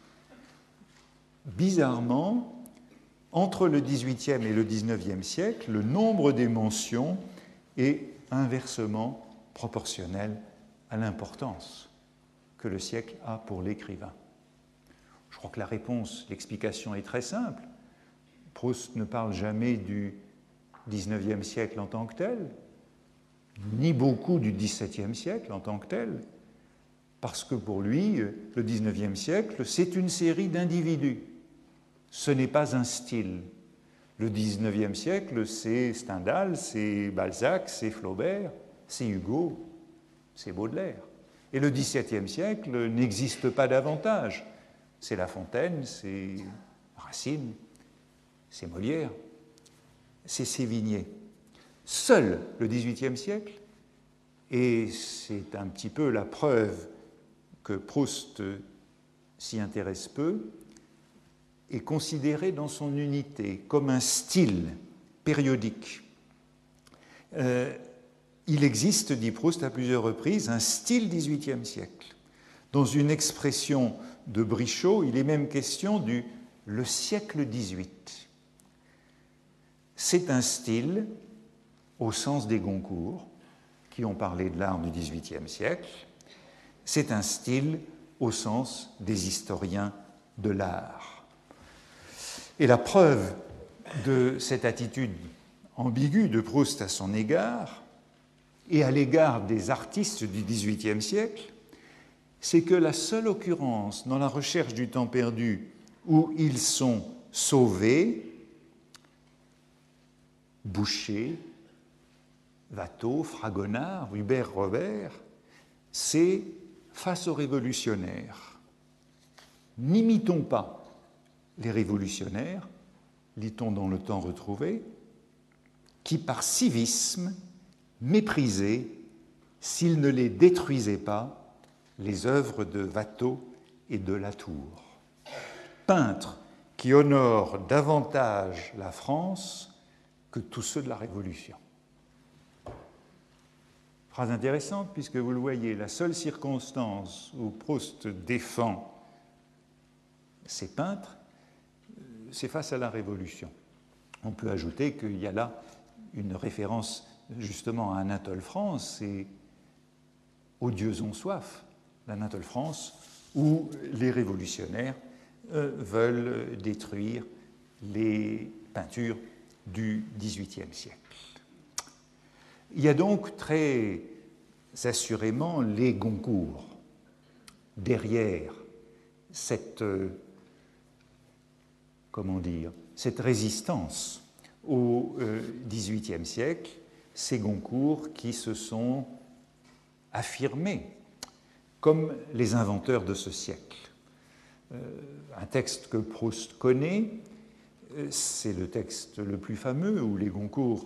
Bizarrement, entre le dix-huitième et le dix-neuvième siècle, le nombre des mentions est inversement proportionnel à l'importance que le siècle a pour l'écrivain. Je crois que la réponse, l'explication est très simple. Proust ne parle jamais du dix-neuvième siècle en tant que tel, ni beaucoup du dix-septième siècle en tant que tel, parce que pour lui, le dix-neuvième siècle, c'est une série d'individus. Ce n'est pas un style. Le dix-neuvième siècle, c'est Stendhal, c'est Balzac, c'est Flaubert, c'est Hugo, c'est Baudelaire. Et le dix-septième siècle n'existe pas davantage. C'est La Fontaine, c'est Racine, c'est Molière, c'est Sévigné. Seul le dix-huitième siècle, et c'est un petit peu la preuve que Proust s'y intéresse peu, est considéré dans son unité comme un style périodique. Euh, il existe, dit Proust à plusieurs reprises, un style dix-huitième siècle. Dans une expression de Brichot, il est même question du « le siècle dix-huit ». C'est un style, au sens des Goncourt, qui ont parlé de l'art du dix-huitième siècle, c'est un style au sens des historiens de l'art. Et la preuve de cette attitude ambiguë de Proust à son égard et à l'égard des artistes du dix-huitième siècle, c'est que la seule occurrence dans la recherche du temps perdu où ils sont sauvés, Boucher, Watteau, Fragonard, Hubert Robert, c'est face aux révolutionnaires. N'imitons pas les révolutionnaires, lit-on dans Le Temps retrouvé, qui par civisme méprisaient, s'ils ne les détruisaient pas, les œuvres de Watteau et de Latour. Peintres qui honorent davantage la France que tous ceux de la Révolution. Phrase intéressante, puisque vous le voyez, la seule circonstance où Proust défend ses peintres, c'est face à la Révolution. On peut ajouter qu'il y a là une référence justement à Anatole France et aux dieux ont soif d'Anatole France, où les révolutionnaires euh, veulent détruire les peintures du dix-huitième siècle. Il y a donc très assurément les Goncourt derrière cette, euh, comment dire, cette résistance au dix-huitième siècle, ces Goncourt qui se sont affirmés comme les inventeurs de ce siècle. Euh, un texte que Proust connaît, c'est le texte le plus fameux où les Goncourt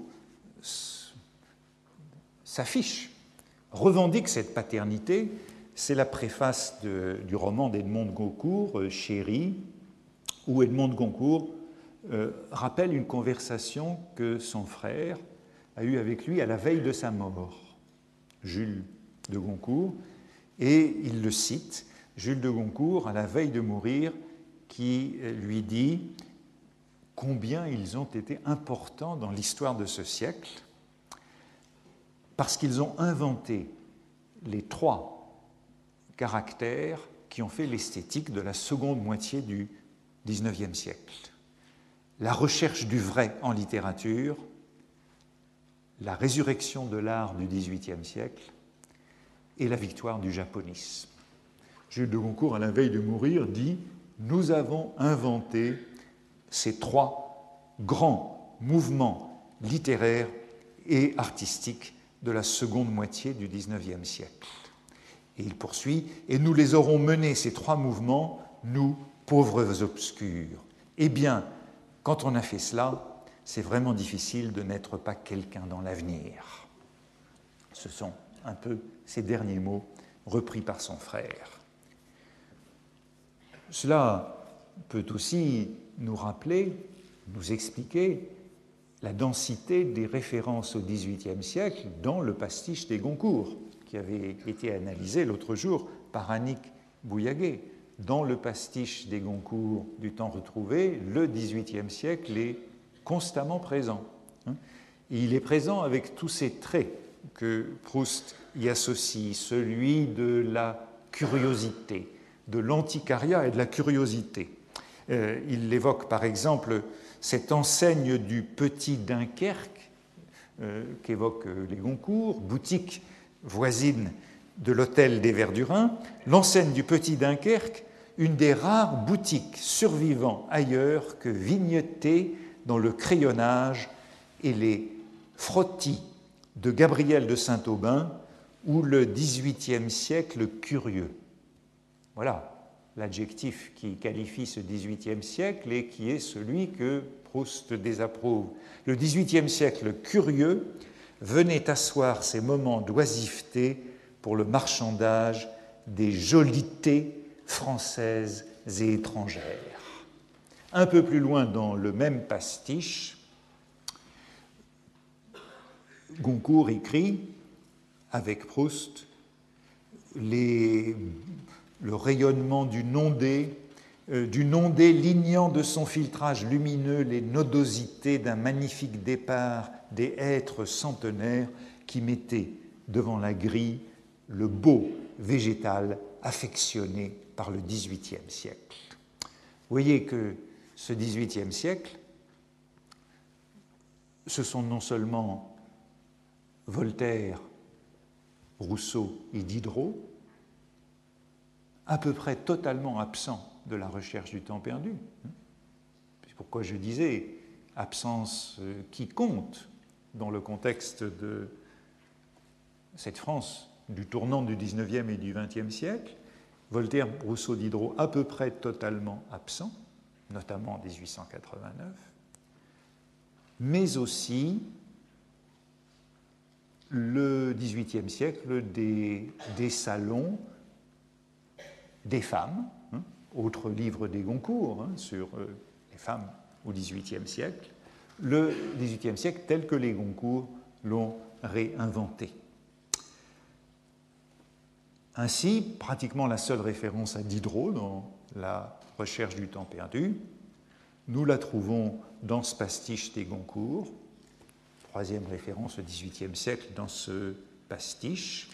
s'affichent, revendiquent cette paternité. C'est la préface de, du roman d'Edmond de Goncourt, euh, Chéri, où Edmond de Goncourt euh, rappelle une conversation que son frère a eue avec lui à la veille de sa mort, Jules de Goncourt, et il le cite, Jules de Goncourt, à la veille de mourir, qui lui dit combien ils ont été importants dans l'histoire de ce siècle, parce qu'ils ont inventé les trois caractères qui ont fait l'esthétique de la seconde moitié du dix-neuvième siècle. La recherche du vrai en littérature, la résurrection de l'art du dix-huitième siècle et la victoire du japonisme. Jules de Goncourt, à la veille de mourir, dit « Nous avons inventé ces trois grands mouvements littéraires et artistiques de la seconde moitié du dix-neuvième siècle. » Et il poursuit « Et nous les aurons menés, ces trois mouvements, nous, pauvres obscurs. » Eh bien, quand on a fait cela, c'est vraiment difficile de n'être pas quelqu'un dans l'avenir. Ce sont un peu ces derniers mots repris par son frère. Cela peut aussi nous rappeler, nous expliquer la densité des références au dix-huitième siècle dans le pastiche des Goncourt, qui avait été analysé l'autre jour par Annick Bouillaguet. Dans le pastiche des Goncourt du Temps retrouvé, le dix-huitième siècle est constamment présent. Et il est présent avec tous ces traits que Proust y associe, celui de la curiosité, de l'antiquariat et de la curiosité. Euh, il évoque par exemple cette enseigne du Petit Dunkerque euh, qu'évoquent les Goncourt, boutique voisine de l'hôtel des Verdurins, l'enseigne du Petit Dunkerque, une des rares boutiques survivant ailleurs que vignettées dans le crayonnage et les frottis de Gabriel de Saint-Aubin ou le dix-huitième siècle curieux. Voilà l'adjectif qui qualifie ce dix-huitième siècle et qui est celui que Proust désapprouve. Le dix-huitième siècle curieux venait asseoir ces moments d'oisiveté pour le marchandage des jolités françaises et étrangères. Un peu plus loin dans le même pastiche, Goncourt écrit, avec Proust, les, le rayonnement d'une ondée, euh, d'une ondée lignant de son filtrage lumineux les nodosités d'un magnifique départ des hêtres centenaires qui mettaient devant la grille le beau végétal affectionné par le dix-huitième siècle. Vous voyez que ce dix-huitième siècle, ce sont non seulement Voltaire, Rousseau et Diderot, à peu près totalement absents de la recherche du temps perdu. C'est pourquoi je disais absence qui compte dans le contexte de cette France du tournant du dix-neuvième et du vingtième siècle. Voltaire, Rousseau, Diderot à peu près totalement absents, notamment en dix-huit cent quatre-vingt-neuf, mais aussi le dix-huitième siècle des, des salons des femmes, hein, autre livre des Goncourt hein, sur euh, les femmes au dix-huitième siècle, le dix-huitième siècle tel que les Goncourt l'ont réinventé. Ainsi, pratiquement la seule référence à Diderot dans la recherche du temps perdu, nous la trouvons dans ce pastiche des Goncourt, troisième référence au dix-huitième siècle dans ce pastiche,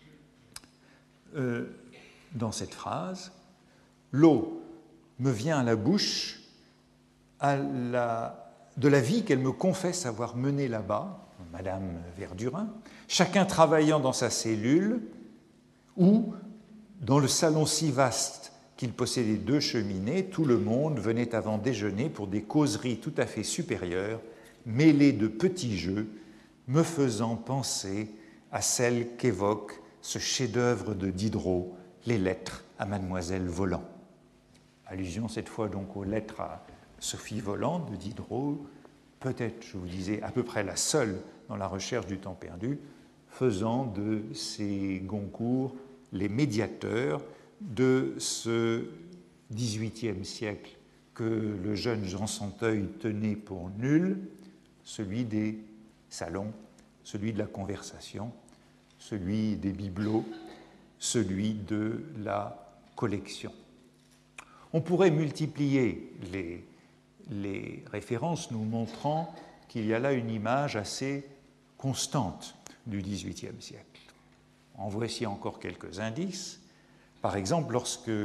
euh, dans cette phrase, « L'eau me vient à la bouche à la, de la vie qu'elle me confesse avoir menée là-bas, Madame Verdurin, chacun travaillant dans sa cellule, où, dans le salon si vaste qu'il possédait deux cheminées, tout le monde venait avant déjeuner pour des causeries tout à fait supérieures, mêlées de petits jeux, me faisant penser à celle qu'évoque ce chef-d'œuvre de Diderot, les lettres à Mademoiselle Voland. Allusion cette fois donc aux lettres à Sophie Voland de Diderot, peut-être, je vous disais, à peu près la seule dans la recherche du temps perdu, faisant de ces Goncourt les médiateurs de ce dix-huitième siècle que le jeune Jean Santeuil tenait pour nul, celui des salons, celui de la conversation, celui des bibelots, celui de la collection. On pourrait multiplier les, les références nous montrant qu'il y a là une image assez constante du dix-huitième siècle. En voici encore quelques indices. Par exemple, lorsque euh,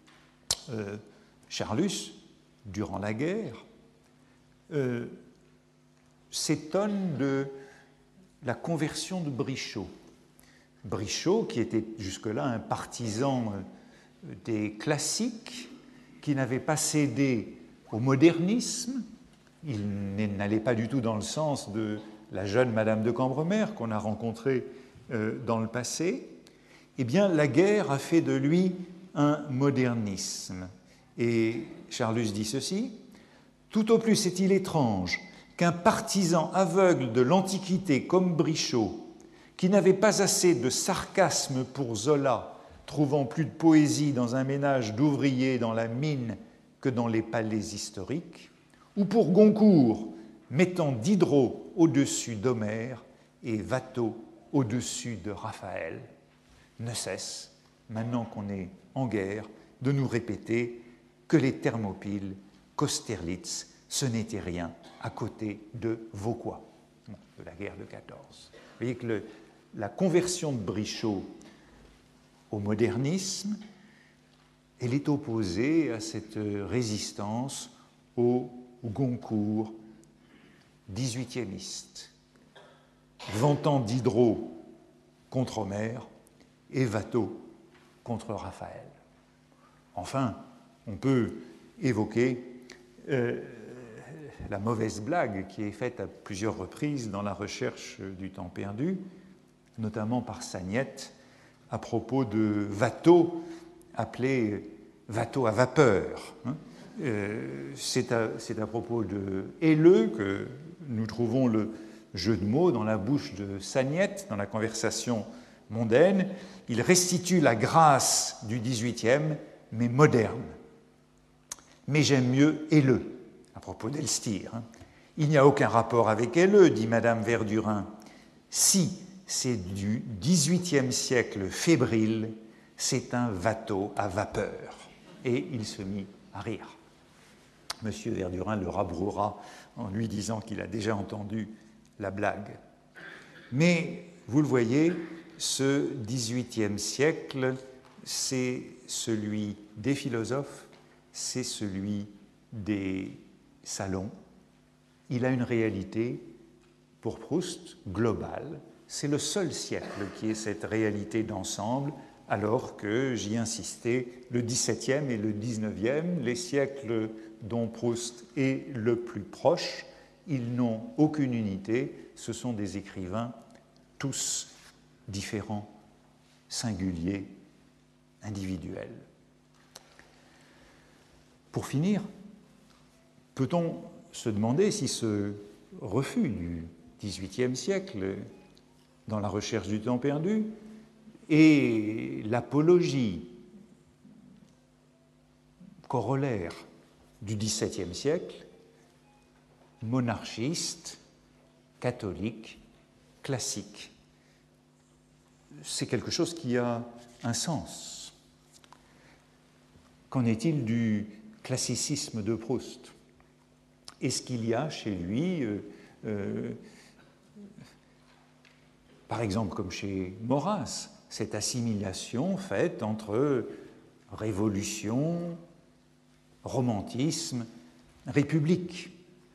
Charlus, durant la guerre, euh, s'étonne de la conversion de Brichot. Brichot, qui était jusque-là un partisan des classiques, qui n'avait pas cédé au modernisme, il n'allait pas du tout dans le sens de la jeune Madame de Cambremer qu'on a rencontrée euh, dans le passé, eh bien, la guerre a fait de lui un modernisme. Et Charlus dit ceci, « Tout au plus est-il étrange qu'un partisan aveugle de l'Antiquité comme Brichot, qui n'avait pas assez de sarcasme pour Zola, trouvant plus de poésie dans un ménage d'ouvriers dans la mine que dans les palais historiques, ou pour Goncourt, mettant Diderot au-dessus d'Homère et Watteau au-dessus de Raphaël, ne cesse, maintenant qu'on est en guerre, de nous répéter que les Thermopyles, qu'Austerlitz, ce n'était rien à côté de Vauquois, de la guerre de quatorze. Vous voyez que le, la conversion de Brichot au modernisme, elle est opposée à cette résistance au Goncourt dix-huitiémiste, vantant Diderot contre Homère et Watteau contre Raphaël. Enfin, on peut évoquer euh, la mauvaise blague qui est faite à plusieurs reprises dans la recherche du temps perdu, notamment par Sagnette, à propos de Watteau, appelé Watteau à vapeur. Euh, c'est, à, c'est à propos de Helleu que nous trouvons le jeu de mots dans la bouche de Sagnette, dans la conversation mondaine. Il restitue la grâce du dix-huitième, mais moderne. Mais j'aime mieux Helleu, à propos d'Elstir. Hein. Il n'y a aucun rapport avec Helleu, dit Madame Verdurin. Si c'est du dix-huitième siècle fébrile, c'est un watteau à vapeur. Et il se mit à rire. Monsieur Verdurin le rabrouera en lui disant qu'il a déjà entendu la blague. Mais, vous le voyez, ce dix-huitième siècle, c'est celui des philosophes, c'est celui des salons. Il a une réalité, pour Proust, globale. C'est le seul siècle qui ait cette réalité d'ensemble, alors que, j'y insistais, le dix-septième et le dix-neuvième, les siècles dont Proust est le plus proche, ils n'ont aucune unité, ce sont des écrivains tous différents, singuliers, individuels. Pour finir, peut-on se demander si ce refus du dix-huitième siècle dans la recherche du temps perdu et l'apologie corollaire du dix-septième siècle, monarchiste, catholique, classique. C'est quelque chose qui a un sens. Qu'en est-il du classicisme de Proust? Est-ce qu'il y a chez lui, euh, euh, par exemple comme chez Maurras, cette assimilation faite entre révolution, romantisme, république?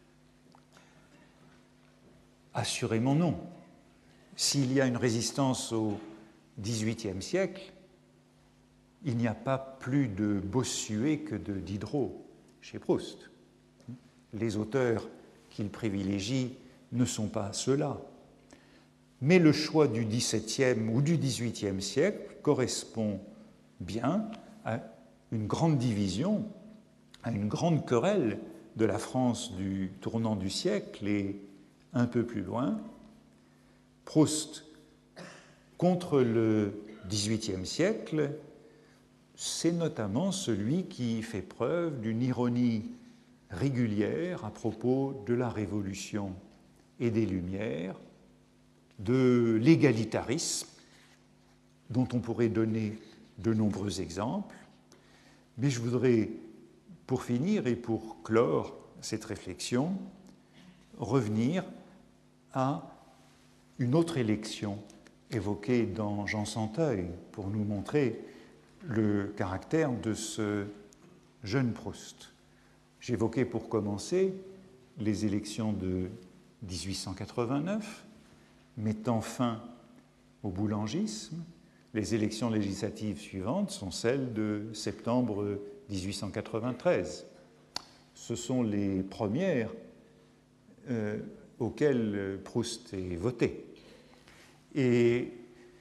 Assurément non. S'il y a une résistance au dix-huitième siècle, il n'y a pas plus de Bossuet que de Diderot chez Proust. Les auteurs qu'il privilégie ne sont pas ceux-là. Mais le choix du dix-septième ou du dix-huitième siècle correspond bien à une grande division, à une grande querelle de la France du tournant du siècle et un peu plus loin. Proust, contre le dix-huitième siècle, c'est notamment celui qui fait preuve d'une ironie régulière à propos de la Révolution et des Lumières, de l'égalitarisme, dont on pourrait donner de nombreux exemples. Mais je voudrais, pour finir et pour clore cette réflexion, revenir à une autre élection évoquée dans Jean Santeuil pour nous montrer le caractère de ce jeune Proust. J'évoquais pour commencer les élections de dix-huit cent quatre-vingt-neuf, mettant fin au boulangisme. Les élections législatives suivantes sont celles de septembre dix-huit cent quatre-vingt-treize. Ce sont les premières euh, auxquelles Proust est voté. Et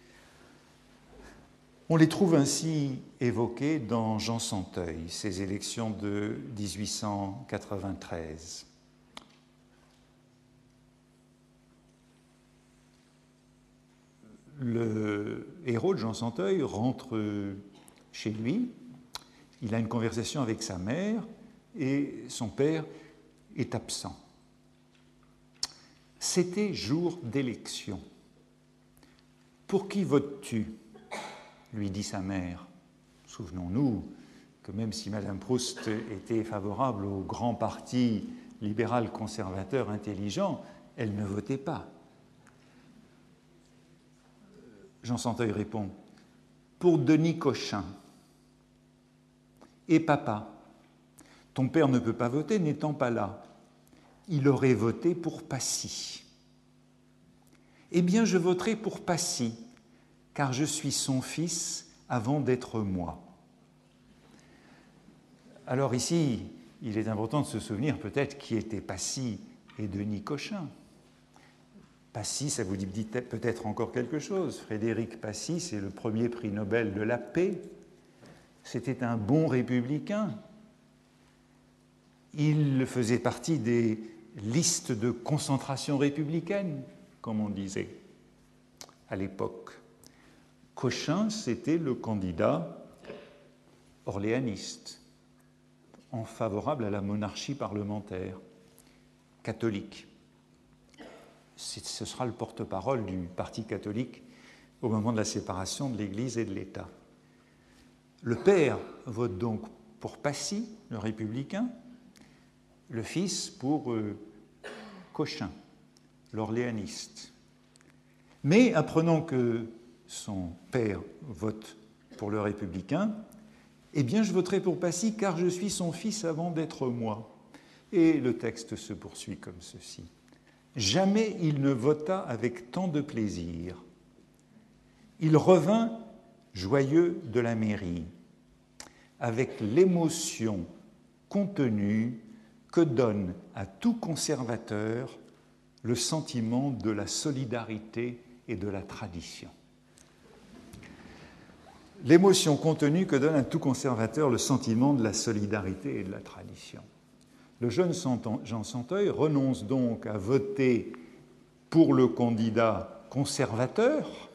on les trouve ainsi évoquées dans Jean Santeuil, ces élections de dix-huit cent quatre-vingt-treize. Le héros de Jean Santeuil rentre chez lui, il a une conversation avec sa mère et son père est absent. C'était jour d'élection. Pour qui votes-tu ? Lui dit sa mère. Souvenons-nous que même si Madame Proust était favorable au grand parti libéral conservateur intelligent, elle ne votait pas. Jean Santeuil répond « Pour Denis Cochin. Et papa, ton père ne peut pas voter n'étant pas là. Il aurait voté pour Passy. Eh bien, je voterai pour Passy, car je suis son fils avant d'être moi. » Alors ici, il est important de se souvenir peut-être qui étaient Passy et Denis Cochin. Passy, ça vous dit peut-être encore quelque chose. Frédéric Passy, c'est le premier prix Nobel de la paix. C'était un bon républicain. Il faisait partie des listes de concentration républicaine, comme on disait à l'époque. Cochin, c'était le candidat orléaniste, en favorable à la monarchie parlementaire, catholique. Ce sera le porte-parole du parti catholique au moment de la séparation de l'Église et de l'État. Le père vote donc pour Passy, le républicain, le fils pour euh, Cochin, l'orléaniste. Mais apprenant que son père vote pour le républicain, eh bien je voterai pour Passy car je suis son fils avant d'être moi. Et le texte se poursuit comme ceci. Jamais il ne vota avec tant de plaisir. Il revint joyeux de la mairie, avec l'émotion contenue que donne à tout conservateur le sentiment de la solidarité et de la tradition. L'émotion contenue que donne à tout conservateur le sentiment de la solidarité et de la tradition. Le jeune Jean Santeuil renonce donc à voter pour le candidat conservateur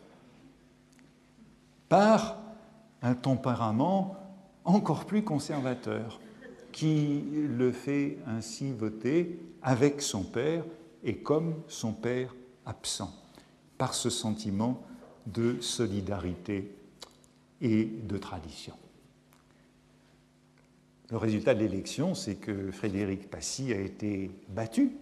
par un tempérament encore plus conservateur qui le fait ainsi voter avec son père et comme son père absent, par ce sentiment de solidarité et de tradition. Le résultat de l'élection, c'est que Frédéric Passy a été battu,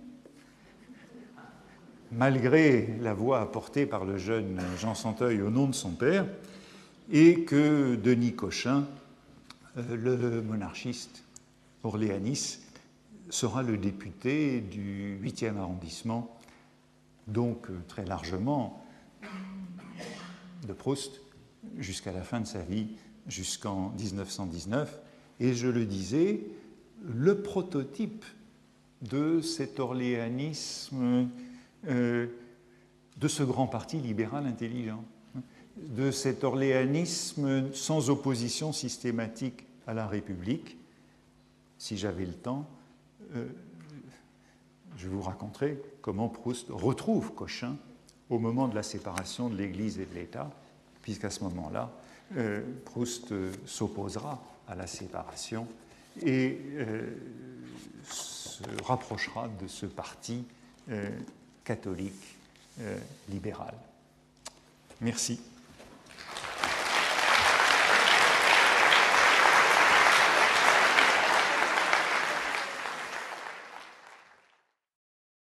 malgré la voix apportée par le jeune Jean Santeuil au nom de son père, et que Denis Cochin, le monarchiste orléaniste, sera le député du huitième arrondissement, donc très largement de Proust, jusqu'à la fin de sa vie, jusqu'en dix-neuf cent dix-neuf. Et je le disais, le prototype de cet orléanisme, euh, de ce grand parti libéral intelligent, de cet orléanisme sans opposition systématique à la République. Si j'avais le temps, euh, je vous raconterai comment Proust retrouve Cochin au moment de la séparation de l'Église et de l'État, puisqu'à ce moment-là, euh, Proust euh, s'opposera à la séparation et euh, se rapprochera de ce parti euh, catholique euh, libéral. Merci.